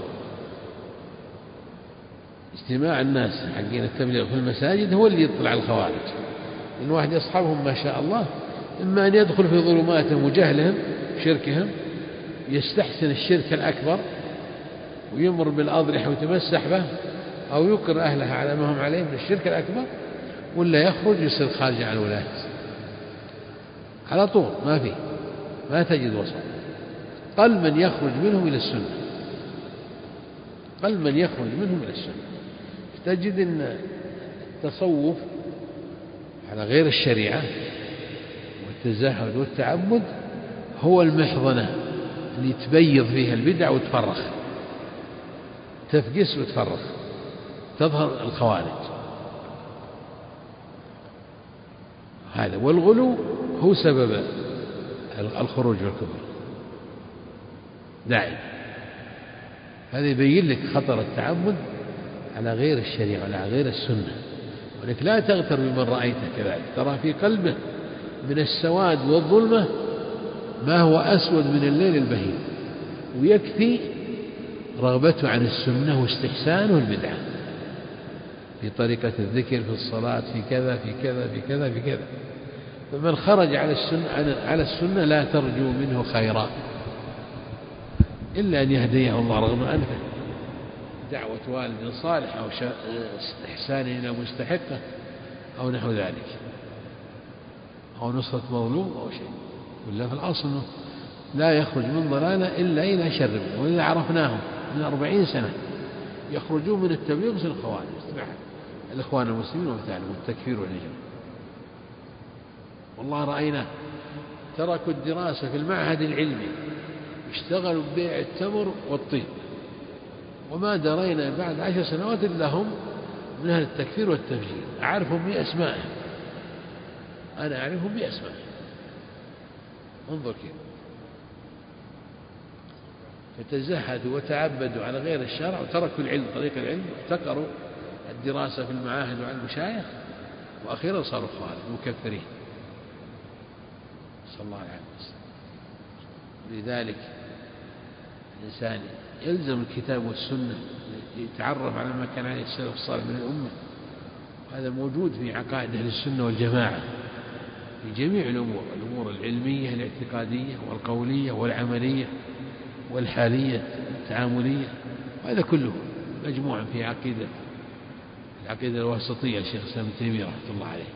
اجتماع الناس حقين التبليغ في المساجد هو اللي يطلع الخوارج، إن واحد يصحبهم ما شاء الله، إما أن يدخل في ظلماتهم وجهلهم شركهم، يستحسن الشرك الأكبر ويمر بالأضرحة ويتمسح به، أو يكر أهلها على ما هم عليه من الشرك الأكبر، ولا يخرج يصير خارج عن الولاية على طول، ما تجد وسط. قل من يخرج منهم إلى السنة، قل من يخرج منهم إلى السنة. تجد أن التصوف على غير الشريعة والتزاهد والتعبد هو المحضنة اللي تبيض فيها البدع وتفرخ، تفقس وتفرخ، تظهر الخوارج. هذا والغلو هو سبب الخروج والكفر داعي. هذا يبين لك خطر التعبد على غير الشريعة وعلى غير السنة، ولك لا تغتر بمن رأيته كذلك، ترى في قلبه من السواد والظلمة ما هو أسود من الليل البهيم، ويكفي رغبته عن السنة واستحسانه البدعة في طريقة الذكر، في الصلاة، في كذا في كذا في كذا في كذا. فمن خرج على السنة لا ترجو منه خيرا إلا أن يهديه الله رغم أنفه، دعوة والد صالح أو إحسان إلى مستحقه أو نحو ذلك، أو نصرة مظلوم أو شيء. ولا في الأصل لا يخرج من ضلالة إلا إلى شر، وإذا عرفناهم من 40 سنة يخرجون من التبليغ في الخوارج، الإخوان المسلمين ومثالهم والتكفير والهجرة. والله رأينا تركوا الدراسة في المعهد العلمي، اشتغلوا ببيع التمر والطين وما درينا بعد 10 سنوات إلا هم من أهل التكفير والتفجير، أعرفهم بأسمائهم، أنا أعرفهم بأسمائهم. انظر كيف فتزهدوا وتعبدوا على غير الشرع وتركوا العلم، طريق العلم، واحتقروا الدراسة في المعاهد وعلى المشايخ، وأخيرا صاروا خوارج مكفرين، صلى الله عليه وسلم. لذلك الإنسان يلزم الكتاب والسنة، يتعرف على ما كان عليه السلف الصالح من الأمة، وهذا موجود في عقائد أهل السنة والجماعة في جميع الأمور العلمية الاعتقادية والقولية والعملية والحالية التعاملية، وهذا كله مجموع في العقيدة الواسطية لشيخ الإسلام ابن تيمية رحمة الله عليه،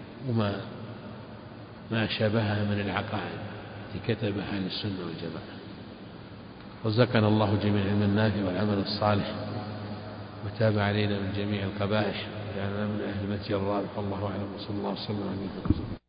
وما شابهها من العقائد التي كتبها أهل السنة والجماعة. رزقنا الله جميع العلم النافع والعمل الصالح، وتاب علينا من جميع القبائح، وجعلنا من أهل المسجد الرابح. والله أعلم، وصلى الله وسلم على نبينا محمد.